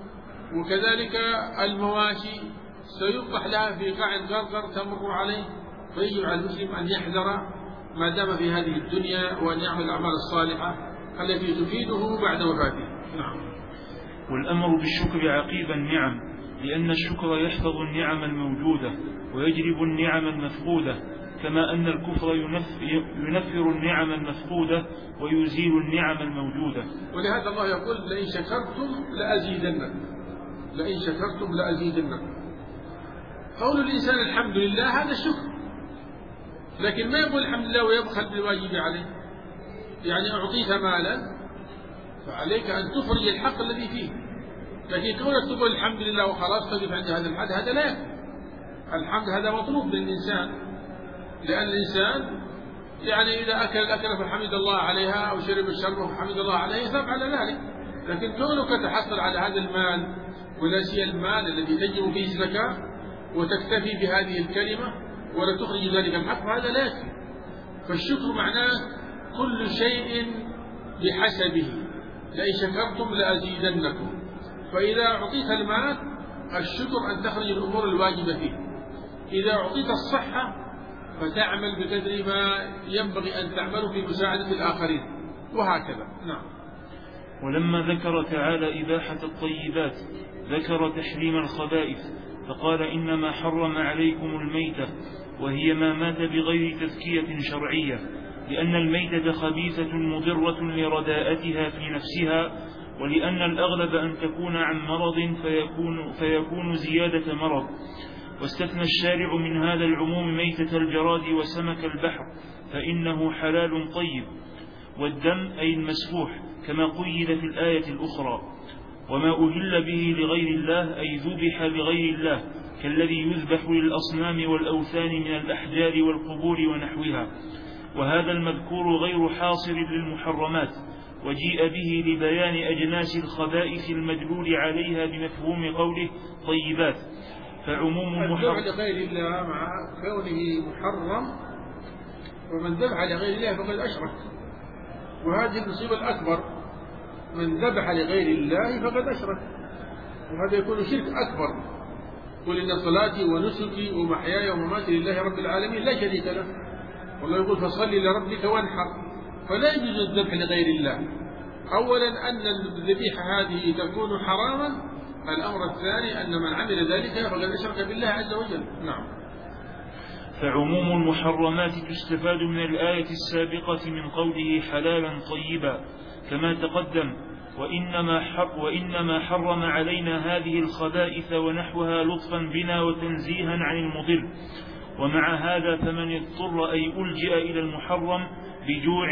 وكذلك المواشي سيطرح لها في قاع غرغر تمر عليه. فيجب على المسلم أن يحذر ما دام في هذه الدنيا، وأن يعمل الأعمال الصالحة التي تفيده بعد وفاته. نعم. والأمر بالشكر عقيب النعم، لأن الشكر يحفظ النعم الموجودة ويجلب النعم المفقودة، كما أن الكفر ينفر النعم المفقودة ويزيل النعم الموجودة. ولهذا الله يقول لئن شكرتم لأزيدنكم، لئن شكرتم لأزيدنكم. قول الإنسان الحمد لله هذا الشكر، لكن ما يقول الحمد لله ويبخل بالواجب عليه. يعني أعطيك مالا فعليك أن تخرج الحق الذي فيه، لكن كونك تقول الحمد لله وخلاص تقف عند هذا الحد، هذا لا يكفي. الحمد هذا مطلوب من الإنسان، لأن الإنسان يعني إذا أكل الأكل فحمد الله عليها أو شرب الشرب فحمد الله عليه ثم على ذلك. لكن كونك تحصل على هذا المال، ولا سيما المال الذي تجب فيه الزكاة، وتكتفي بهذه الكلمة ولا تخرج ذلك الحق، هذا لا يكفي. فالشكر معناه كل شيء بحسبه، لئن شكرتم لأزيدنكم. فإذا أعطيت المال الشكر أن تخرج الأمور الواجبة فيه. إذا أعطيت الصحة فتعمل بقدر ما ينبغي أن تعمل في مساعدة الآخرين، وهكذا. نعم. ولما ذكر تعالى إباحة الطيبات ذكر تحريم الخبائث، فقال إنما حرم عليكم الميتة، وهي ما مات بغير تزكية شرعية، لأن الميتة خبيثة مضرة لرداءتها في نفسها، ولأن الأغلب أن تكون عن مرض فيكون, فيكون زيادة مرض. واستثنى الشارع من هذا العموم ميتة الجراد وسمك البحر، فإنه حلال طيب. والدم أي المسفوح كما قيد في الآية الأخرى. وما أهل به لغير الله أي ذبح لغير الله، كالذي يذبح للأصنام والأوثان من الأحجار والقبور ونحوها. وهذا المذكور غير حاصر للمحرمات، وجيء به لبيان أجناس الخبائث المدلول عليها بمفهوم قوله طيبات. فعموم المحرم الذبح لغير الله مع كونه محرم، ومن ذبح لغير الله فقد أشرك، وهذه المصيبة الأكبر. من ذبح لغير الله فقد أشرك، وهذا يكون شرك أكبر. قل إن صلاتي ونسكي ومحياي ومماتي لله رب العالمين لا شريك له. والله يقول فصل لربك وانحر. فلا يجوز الذبح لغير الله. أولا أن الذبيحة هذه تكون حراما. الأمر الثاني أن من عمل ذلك فقد أشرك بالله عز وجل. نعم. فعموم المحرمات تستفاد من الآية السابقة من قوله حلالا طيبا كما تقدم. وإنما, حر وإنما حرم علينا هذه الخبائث ونحوها لطفا بنا وتنزيها عن المضر. ومع هذا فمن اضطر أي ألجأ إلى المحرم بجوع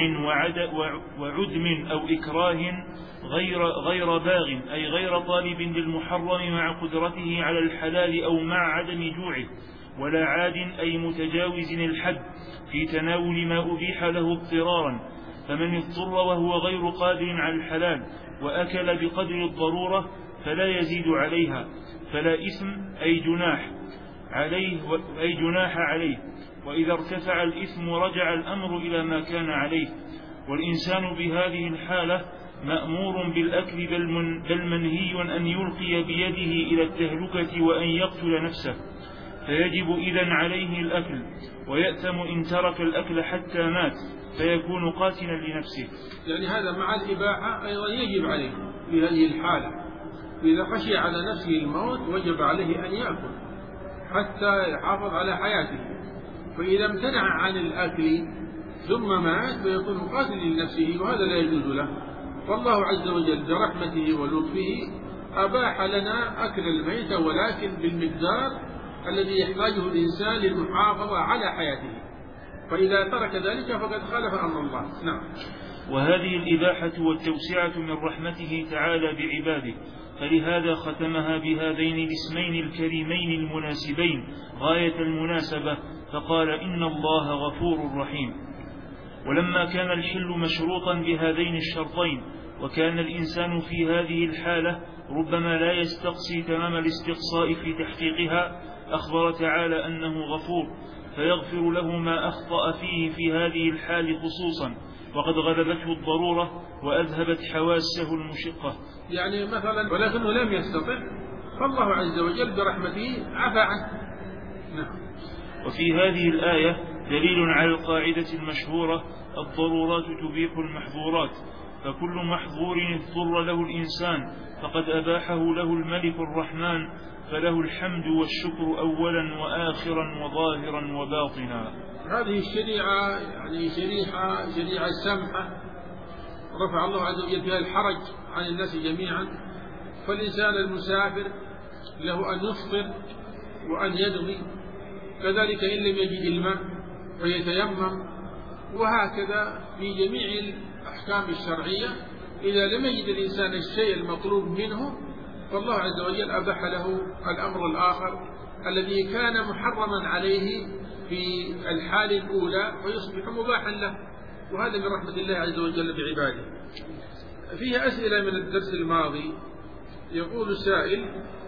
وعدم أو إكراه غير, غير باغ أي غير طالب للمحرم مع قدرته على الحلال أو مع عدم جوعه، ولا عاد أي متجاوز الحد في تناول ما أبيح له اضطرارا. فمن اضطر وهو غير قادر على الحلال وأكل بقدر الضرورة فلا يزيد عليها، فلا إثم أي جناح عليه أي جناح عليه، وإذا ارتفع الإثم رجع الأمر إلى ما كان عليه. والإنسان بهذه الحالة مأمور بالأكل بل, من بل منهي أن يلقي بيده إلى التهلكة وأن يقتل نفسه، فيجب إذن عليه الأكل، ويأثم إن ترك الأكل حتى مات فيكون قاتلا لنفسه. يعني هذا مع الإباحة أيضا يجب عليه في هذه الحالة، إذا خشي على نفسه الموت وجب عليه أن يأكل حتى يحافظ على حياته، فإذا امتنع عن الأكل ثم مات فيكون قاتلا لنفسه، وهذا لا يجوز له. فالله عز وجل برحمته ولطفه أباح لنا أكل الميتة، ولكن بالمقدار الذي يحتاجه الإنسان للمحافظة على حياته، فإذا ترك ذلك فقد خالف أمر الله. نعم. وهذه الإباحة والتوسعة من رحمته تعالى بعباده، فلهذا ختمها بهذين الاسمين الكريمين المناسبين غاية المناسبة، فقال إن الله غفور رحيم. ولما كان الحل مشروطا بهذين الشرطين، وكان الإنسان في هذه الحالة ربما لا يستقصي تمام الاستقصاء في تحقيقها، أخبر تعالى أنه غفور فيغفر له ما أخطأ فيه في هذه الحال خصوصا، وقد غلبته الضرورة وأذهبت حواسه المشقة. يعني مثلا ولكنه لم يستطع، فالله عز وجل برحمته عفى عنه. نعم. وفي هذه الآية دليل على القاعدة المشهورة: الضرورات تبيح المحظورات، فكل محظور اضطر له الإنسان فقد أباحه له الملك الرحمن، فله الحمد والشكر أولا وآخرا وظاهرا وباطنا. هذه الشريعة يعني شريعة شريعة سمحة رفع الله عز وجل فيها الحرج عن الناس جميعا، فالإنسان المسافر له أن يفطر وأن يدوي، كذلك إن لم يجد الماء فيتيمم، وهكذا في جميع الأحكام الشرعية. إذا لم يجد الإنسان الشيء المطلوب منه فالله عز وجل أباح له الأمر الآخر الذي كان محرما عليه في الحال الأولى فيصبح مباحا له، وهذا من رحمة الله عز وجل بعباده. فيه أسئلة من الدرس الماضي. يقول سائل: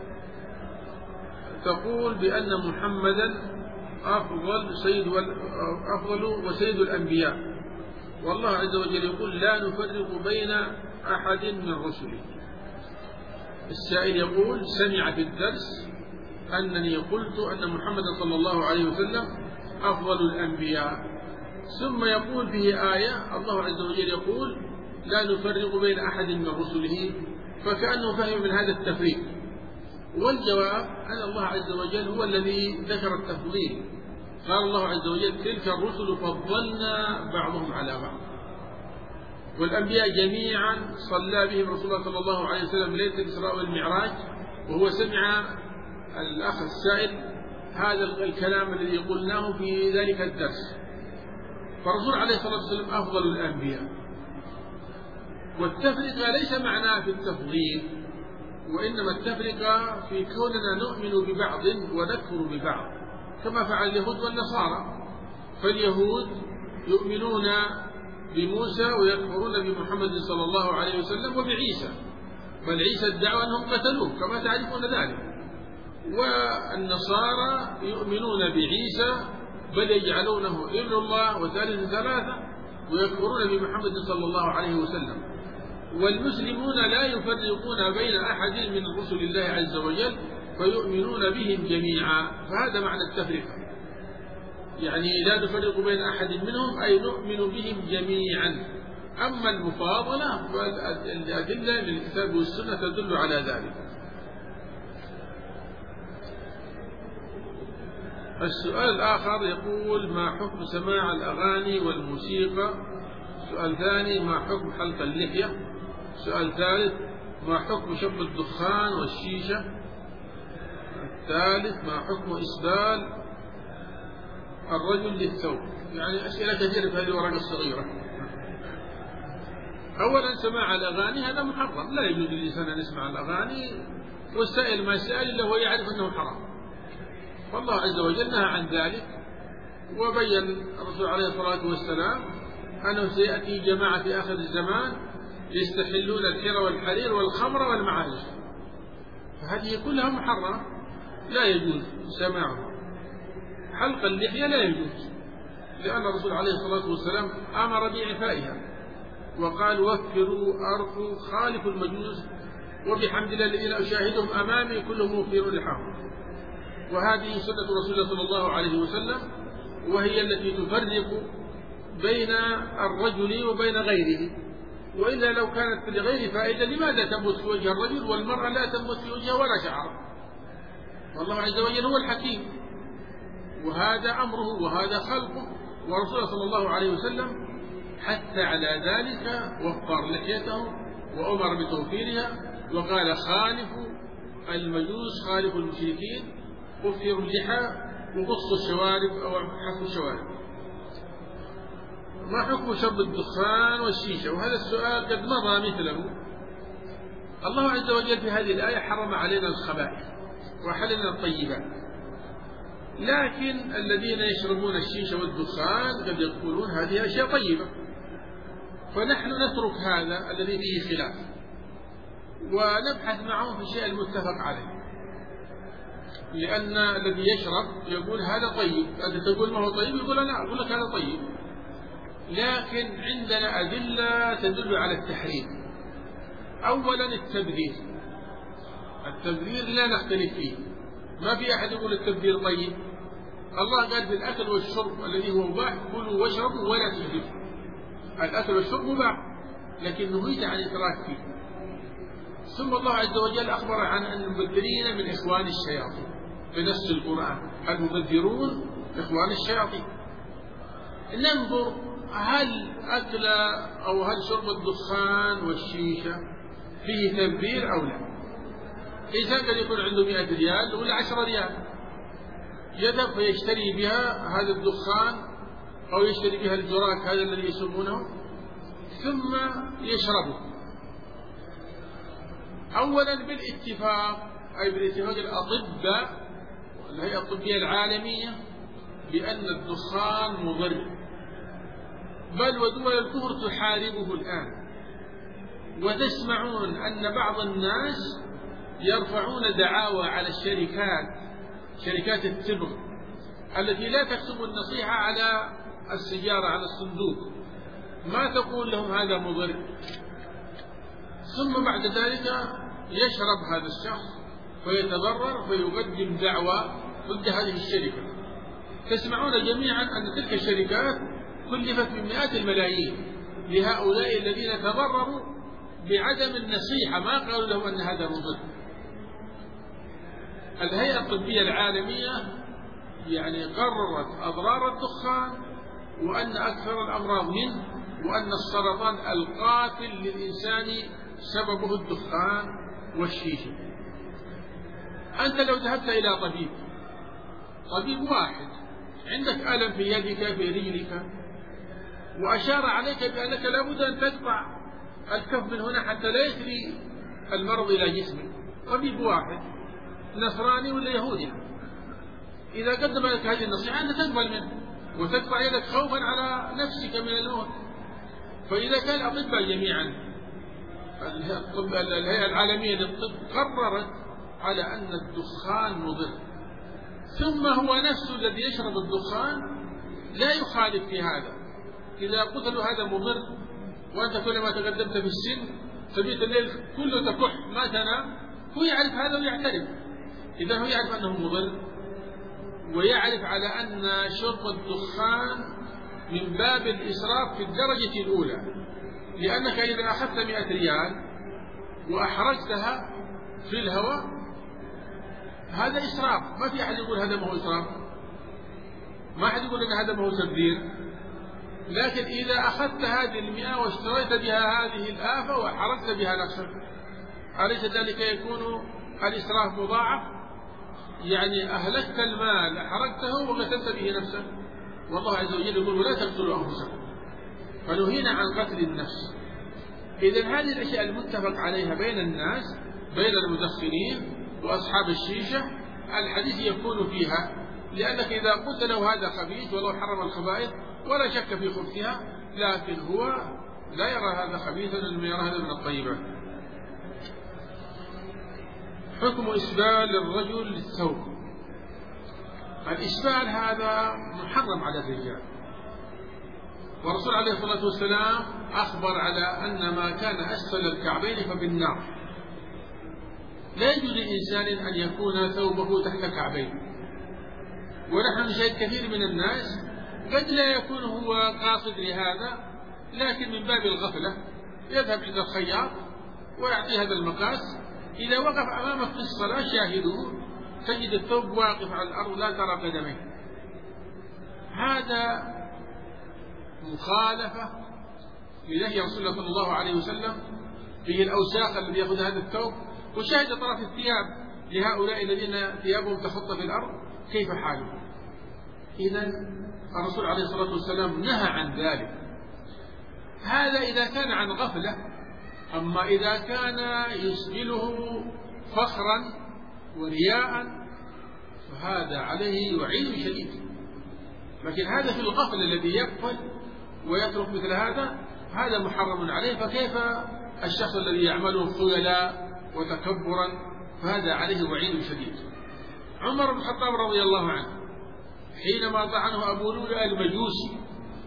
تقول بأن محمدا أفضل سيد أفضل وسيد الأنبياء، والله عز وجل يقول لا نفرق بين أحد من رسله. السائل يقول: سمع في الدرس أنني قلت أن محمد صلى الله عليه وسلم أفضل الأنبياء، ثم يقول فيه آية الله عز وجل يقول لا نفرق بين أحد من رسله، فكأنه فهم من هذا التفريق. والجواب أن الله عز وجل هو الذي ذكر التفضيل، قال الله عز وجل تلك الرسل فضلنا بعضهم على بعض. والأنبياء جميعا صلى بهم رسول الله صلى الله عليه وسلم ليلة الإسراء والمعراج، وهو سمع الأخ السائل هذا الكلام الذي قلناه في ذلك الدرس. فالرسول عليه الصلاة والسلام أفضل الأنبياء. والتفرقة ليس معناه في التفضيل، وإنما التفرقة في كوننا نؤمن ببعض ونكفر ببعض، كما فعل اليهود والنصارى. فاليهود يؤمنون بموسى ويكفرون بمحمد صلى الله عليه وسلم وبعيسى، بل عيسى ادعوا أنهم قتلوه كما تعرفون ذلك. والنصارى يؤمنون بعيسى بل يجعلونه ابن الله وثالث ثلاثة، ويكفرون بمحمد صلى الله عليه وسلم. والمسلمون لا يفرقون بين أحد من رسل الله عز وجل فيؤمنون بهم جميعا، فهذا معنى التفرقة. يعني لا نفرق بين أحد منهم أي نؤمن بهم جميعا. أما المفاضلة فالأدلة من الكتاب والسنة تدل على ذلك. السؤال الآخر يقول: ما حكم سماع الأغاني والموسيقى؟ سؤال ثاني: ما حكم حلق اللحية؟ سؤال ثالث: ما حكم شرب الدخان والشيشة؟ الثالث: ما حكم إسبال الرجل للثوب؟ يعني أسئلة كثيرة في هذه الورقة الصغيرة. أولا سماع الأغاني هذا محرم، لا يجوز للإنسان أن يسمع الأغاني، والسائل ما يسأل إلا هو يعرف أنه حرام، فالله عز وجل نهى عن ذلك. وبين الرسول عليه الصلاة والسلام أنه سيأتي جماعة في آخر الزمان يستحلون الحر والحرير والخمر والمعازف، فهذه كلها محرمة لا يجوز سماعها. حلق اللحية لا يجوز، لأن الرسول عليه الصلاة والسلام أمر بإعفائها وقال وفروا أرخوا خالفوا المجوس وبحمد الله الذين أشاهدهم أمامي كلهم موفرون لحاهم. وهذه سنة رسول الله صلى الله عليه وسلم، وهي التي تفرق بين الرجل وبين غيره، وإلا لو كانت لغير فائدة لماذا تنبت في وجه الرجل والمرأة لا تنبت في وجهها ولا شعر؟ والله عز وجل هو الحكيم، وهذا أمره وهذا خلقه، ورسوله صلى الله عليه وسلم حتى على ذلك وفر لحيته وأمر بتوفيرها وقال خالفوا المجوس خالفوا المشركين، وفروا اللحى وقصوا الشوارب أو حفوا الشوارب. ما حكم شرب الدخان والشيشة؟ وهذا السؤال قد مضى مثله. الله عز وجل في هذه الآية حرم علينا الخبائث وحللنا الطيبات، لكن الذين يشربون الشيشة والدخان قد يقولون هذه أشياء طيبة، فنحن نترك هذا الذي فيه خلاف ونبحث معهم في الشيء المتفق عليه، لأن الذي يشرب يقول هذا طيب، أنت تقول ما هو طيب يقول لا، أقول لك هذا طيب، لكن عندنا أدلة تدل على التحريم. أولا التبذير، التبذير لا نختلف فيه، ما في أحد يقول التبذير طيب. الله قال في الأكل والشرب الذي هو مباح كلوا واشربوا ولا تسرفوا. الأكل والشرب مباح لكن نهيت عن الإسراف فيه. ثم الله عز وجل أخبر عن المبذرين من إخوان الشياطين بنص القرآن، المبذرون إخوان الشياطين. ننظر هل أكل أو هل شرب الدخان والشيشة فيه تبذير أو لا. إنسان قد يكون عنده مئة ريال ولا عشرة ريال، يذهب فيشتري بها هذا الدخان أو يشتري بها الجراك هذا الذي يسمونه ثم يشربه. أولا بالاتفاق، أي بالاتفاق الأطباء الهيئة الطبية العالمية بأن الدخان مضر، بل ودول الكفر تحاربه الآن. وتسمعون أن بعض الناس يرفعون دعاوى على الشركات، شركات التبغ التي لا تكتب النصيحة على السجارة على الصندوق، ما تقول لهم هذا مضر، ثم بعد ذلك يشرب هذا الشخص فيتضرر فيقدم دعوى ضد هذه الشركة. تسمعون جميعا أن تلك الشركات كلفت بمئات الملايين لهؤلاء الذين تضرروا بعدم النصيحة، ما قالوا لهم أن هذا مضر. الهيئة الطبية العالمية يعني قررت أضرار الدخان وأن أكثر الأمراض منه، وأن السرطان القاتل للإنسان سببه الدخان والشيشة. أنت لو ذهبت إلى طبيب طبيب واحد عندك ألم في يدك في رجلك وأشار عليك بأنك لابد أن تقطع الكف من هنا حتى لا يسري المرض إلى جسمك، طبيب واحد نصراني ولا يهودي، إذا قدم لك هذه النصيحة أنت تقبل منه وتقطع يدك خوفا على نفسك من الموت. فإذا كان الأطباء جميعا الهيئة العالمية للطب قررت على أن الدخان مضر، ثم هو نفسه الذي يشرب الدخان لا يخالف في هذا، إذا قلت له هذا مضر وأنت كلما تقدمت في السن تبيت الليل كله تكح ما تنام، هو يعرف هذا ويعترف. إذا هو يعرف أنه مضر ويعرف على أن شرب الدخان من باب الإسراف في الدرجة الأولى، لأنك إذا أخذت مئة ريال وأحرجتها في الهواء هذا إسراف، ما في أحد يقول هذا ما هو إسراف، ما أحد يقول أن هذا ما هو تبذير. لكن إذا أخذت هذه المئة واشتريت بها هذه الآفة وحرجت بها نفسك أليس ذلك يكون الإسراف مضاعف؟ يعني أهلكت المال أحرجته وقتلت به نفسك. والله عز وجل يقول ولا تقتلوا أنفسكم، فنهينا عن قتل النفس. إذن هذه الأشياء المتفق عليها بين الناس بين المدخنين وأصحاب الشيشة الحديث يكون فيها، لأنك إذا قلت له هذا خبيث ولو حرم الخبائث ولا شك في خبثها، لكن هو لا يرى هذا خبيثا إنما يرى هذا من الطيبات. حكم إسبال الرجل للثوب. الإسبال هذا محرم على الرجال، والرسول عليه الصلاة والسلام أخبر على أن ما كان أسفل الكعبين فبالنار. لا يجوز لإنسان أن يكون ثوبه تحت الكعبين، ونحن نشاهد كثير من الناس قد لا يكون هو قاصد لهذا، لكن من باب الغفلة يذهب عند الخياط ويعطي هذا المقاس. إذا وقف أمامك في الصلاة شاهدوه تجد الثوب واقف على الأرض لا ترى قدميه. هذا مخالفة لنهي رسول الله صلى الله عليه وسلم فيه الأوساخ الذي يأخذ هذا الثوب. وشاهد طرف الثياب لهؤلاء الذين ثيابهم تخط في الأرض كيف حالهم. إذن الرسول عليه الصلاة والسلام نهى عن ذلك. هذا إذا كان عن غفلة. أما إذا كان يسبله فخرا ورياء فهذا عليه وعيد شديد. لكن هذا في الغفل الذي يغفل ويترك مثل هذا، هذا محرم عليه. فكيف الشخص الذي يعمله خيلاء وتكبرا، فهذا عليه وعيد شديد. عمر بن الخطاب رضي الله عنه حينما طعنه أبو لؤلؤ المجوسي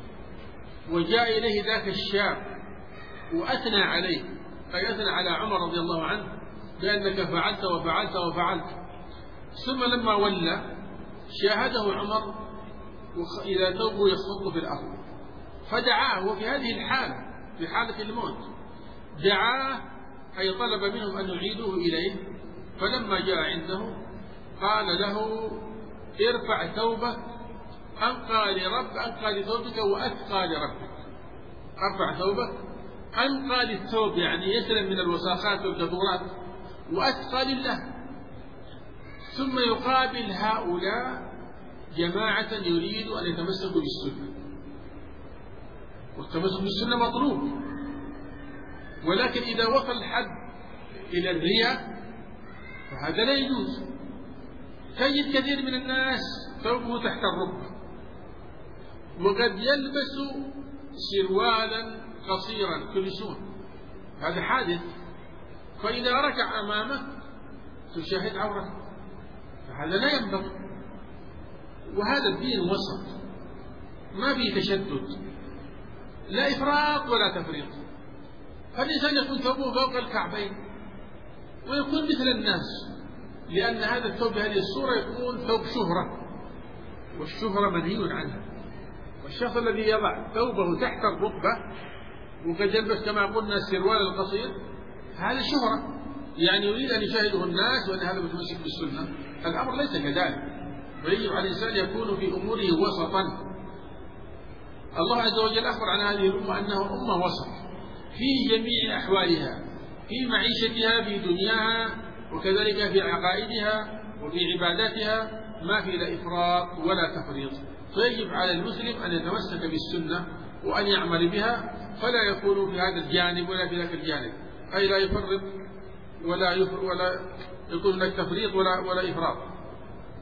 وجاء إليه ذاك الشاب وأثنى عليه، أي أثنى على عمر رضي الله عنه بأنك فعلت وفعلت وفعلت، ثم لما ولى شاهده عمر إذا ثوبه يخط في الأرض فدعاه. وفي هذه الحالة في حالة الموت دعاه، أي طلب منهم أن يعيدوه إليه. فلما جاء عنده قال له ارفع ثوبك، أنقى لرب أنقى لثوبك وأتقى لربك. ارفع ثوبك، أنقى للثوب يعني يسلم من الوساخات والجذورات، وأتقى لله. ثم يقابل هؤلاء جماعة يريد أن يتمسكوا بالسنة، والتمسك بالسنة مطلوب، ولكن إذا وصل الحد إلى الرياء فهذا لا يجوز. تجد كثير من الناس ثوبه تحت الركبة، وقد يلبس سروالا قصيرا كلسون، هذا حادث. فإذا ركع أمامك تشاهد عورته، فهذا لا ينبغي. وهذا الدين وسط ما فيه تشدد، لا إفراط ولا تفريط. فالإنسان يكون ثوبه فوق الكعبين ويكون مثل الناس، لأن هذا الثوب بهذه الصورة يكون ثوب شهرة، والشهرة منهي عنها. والشخص الذي يضع ثوبه تحت الركبة وقد يلبس كما قلنا السروال القصير، هذا شهرة، يعني يريد أن يشاهده الناس وأن هذا متمسك بالسنة. الأمر ليس كذلك، فيجب على الإنسان يكون في أموره وسطا. الله عز وجل أخبر عن هذه الأمة أنها أمة وسط في جميع أحوالها، في معيشتها في دنياها، وكذلك في عقائدها وفي عباداتها، ما في لا إفراط ولا تفريط. فيجب على المسلم أن يتمسك بالسنة وأن يعمل بها، فلا يكون في هذا الجانب ولا في ذاك الجانب، أي لا يفرط ولا يفرط ولا يكون لك تفريط ولا ولا إفراط.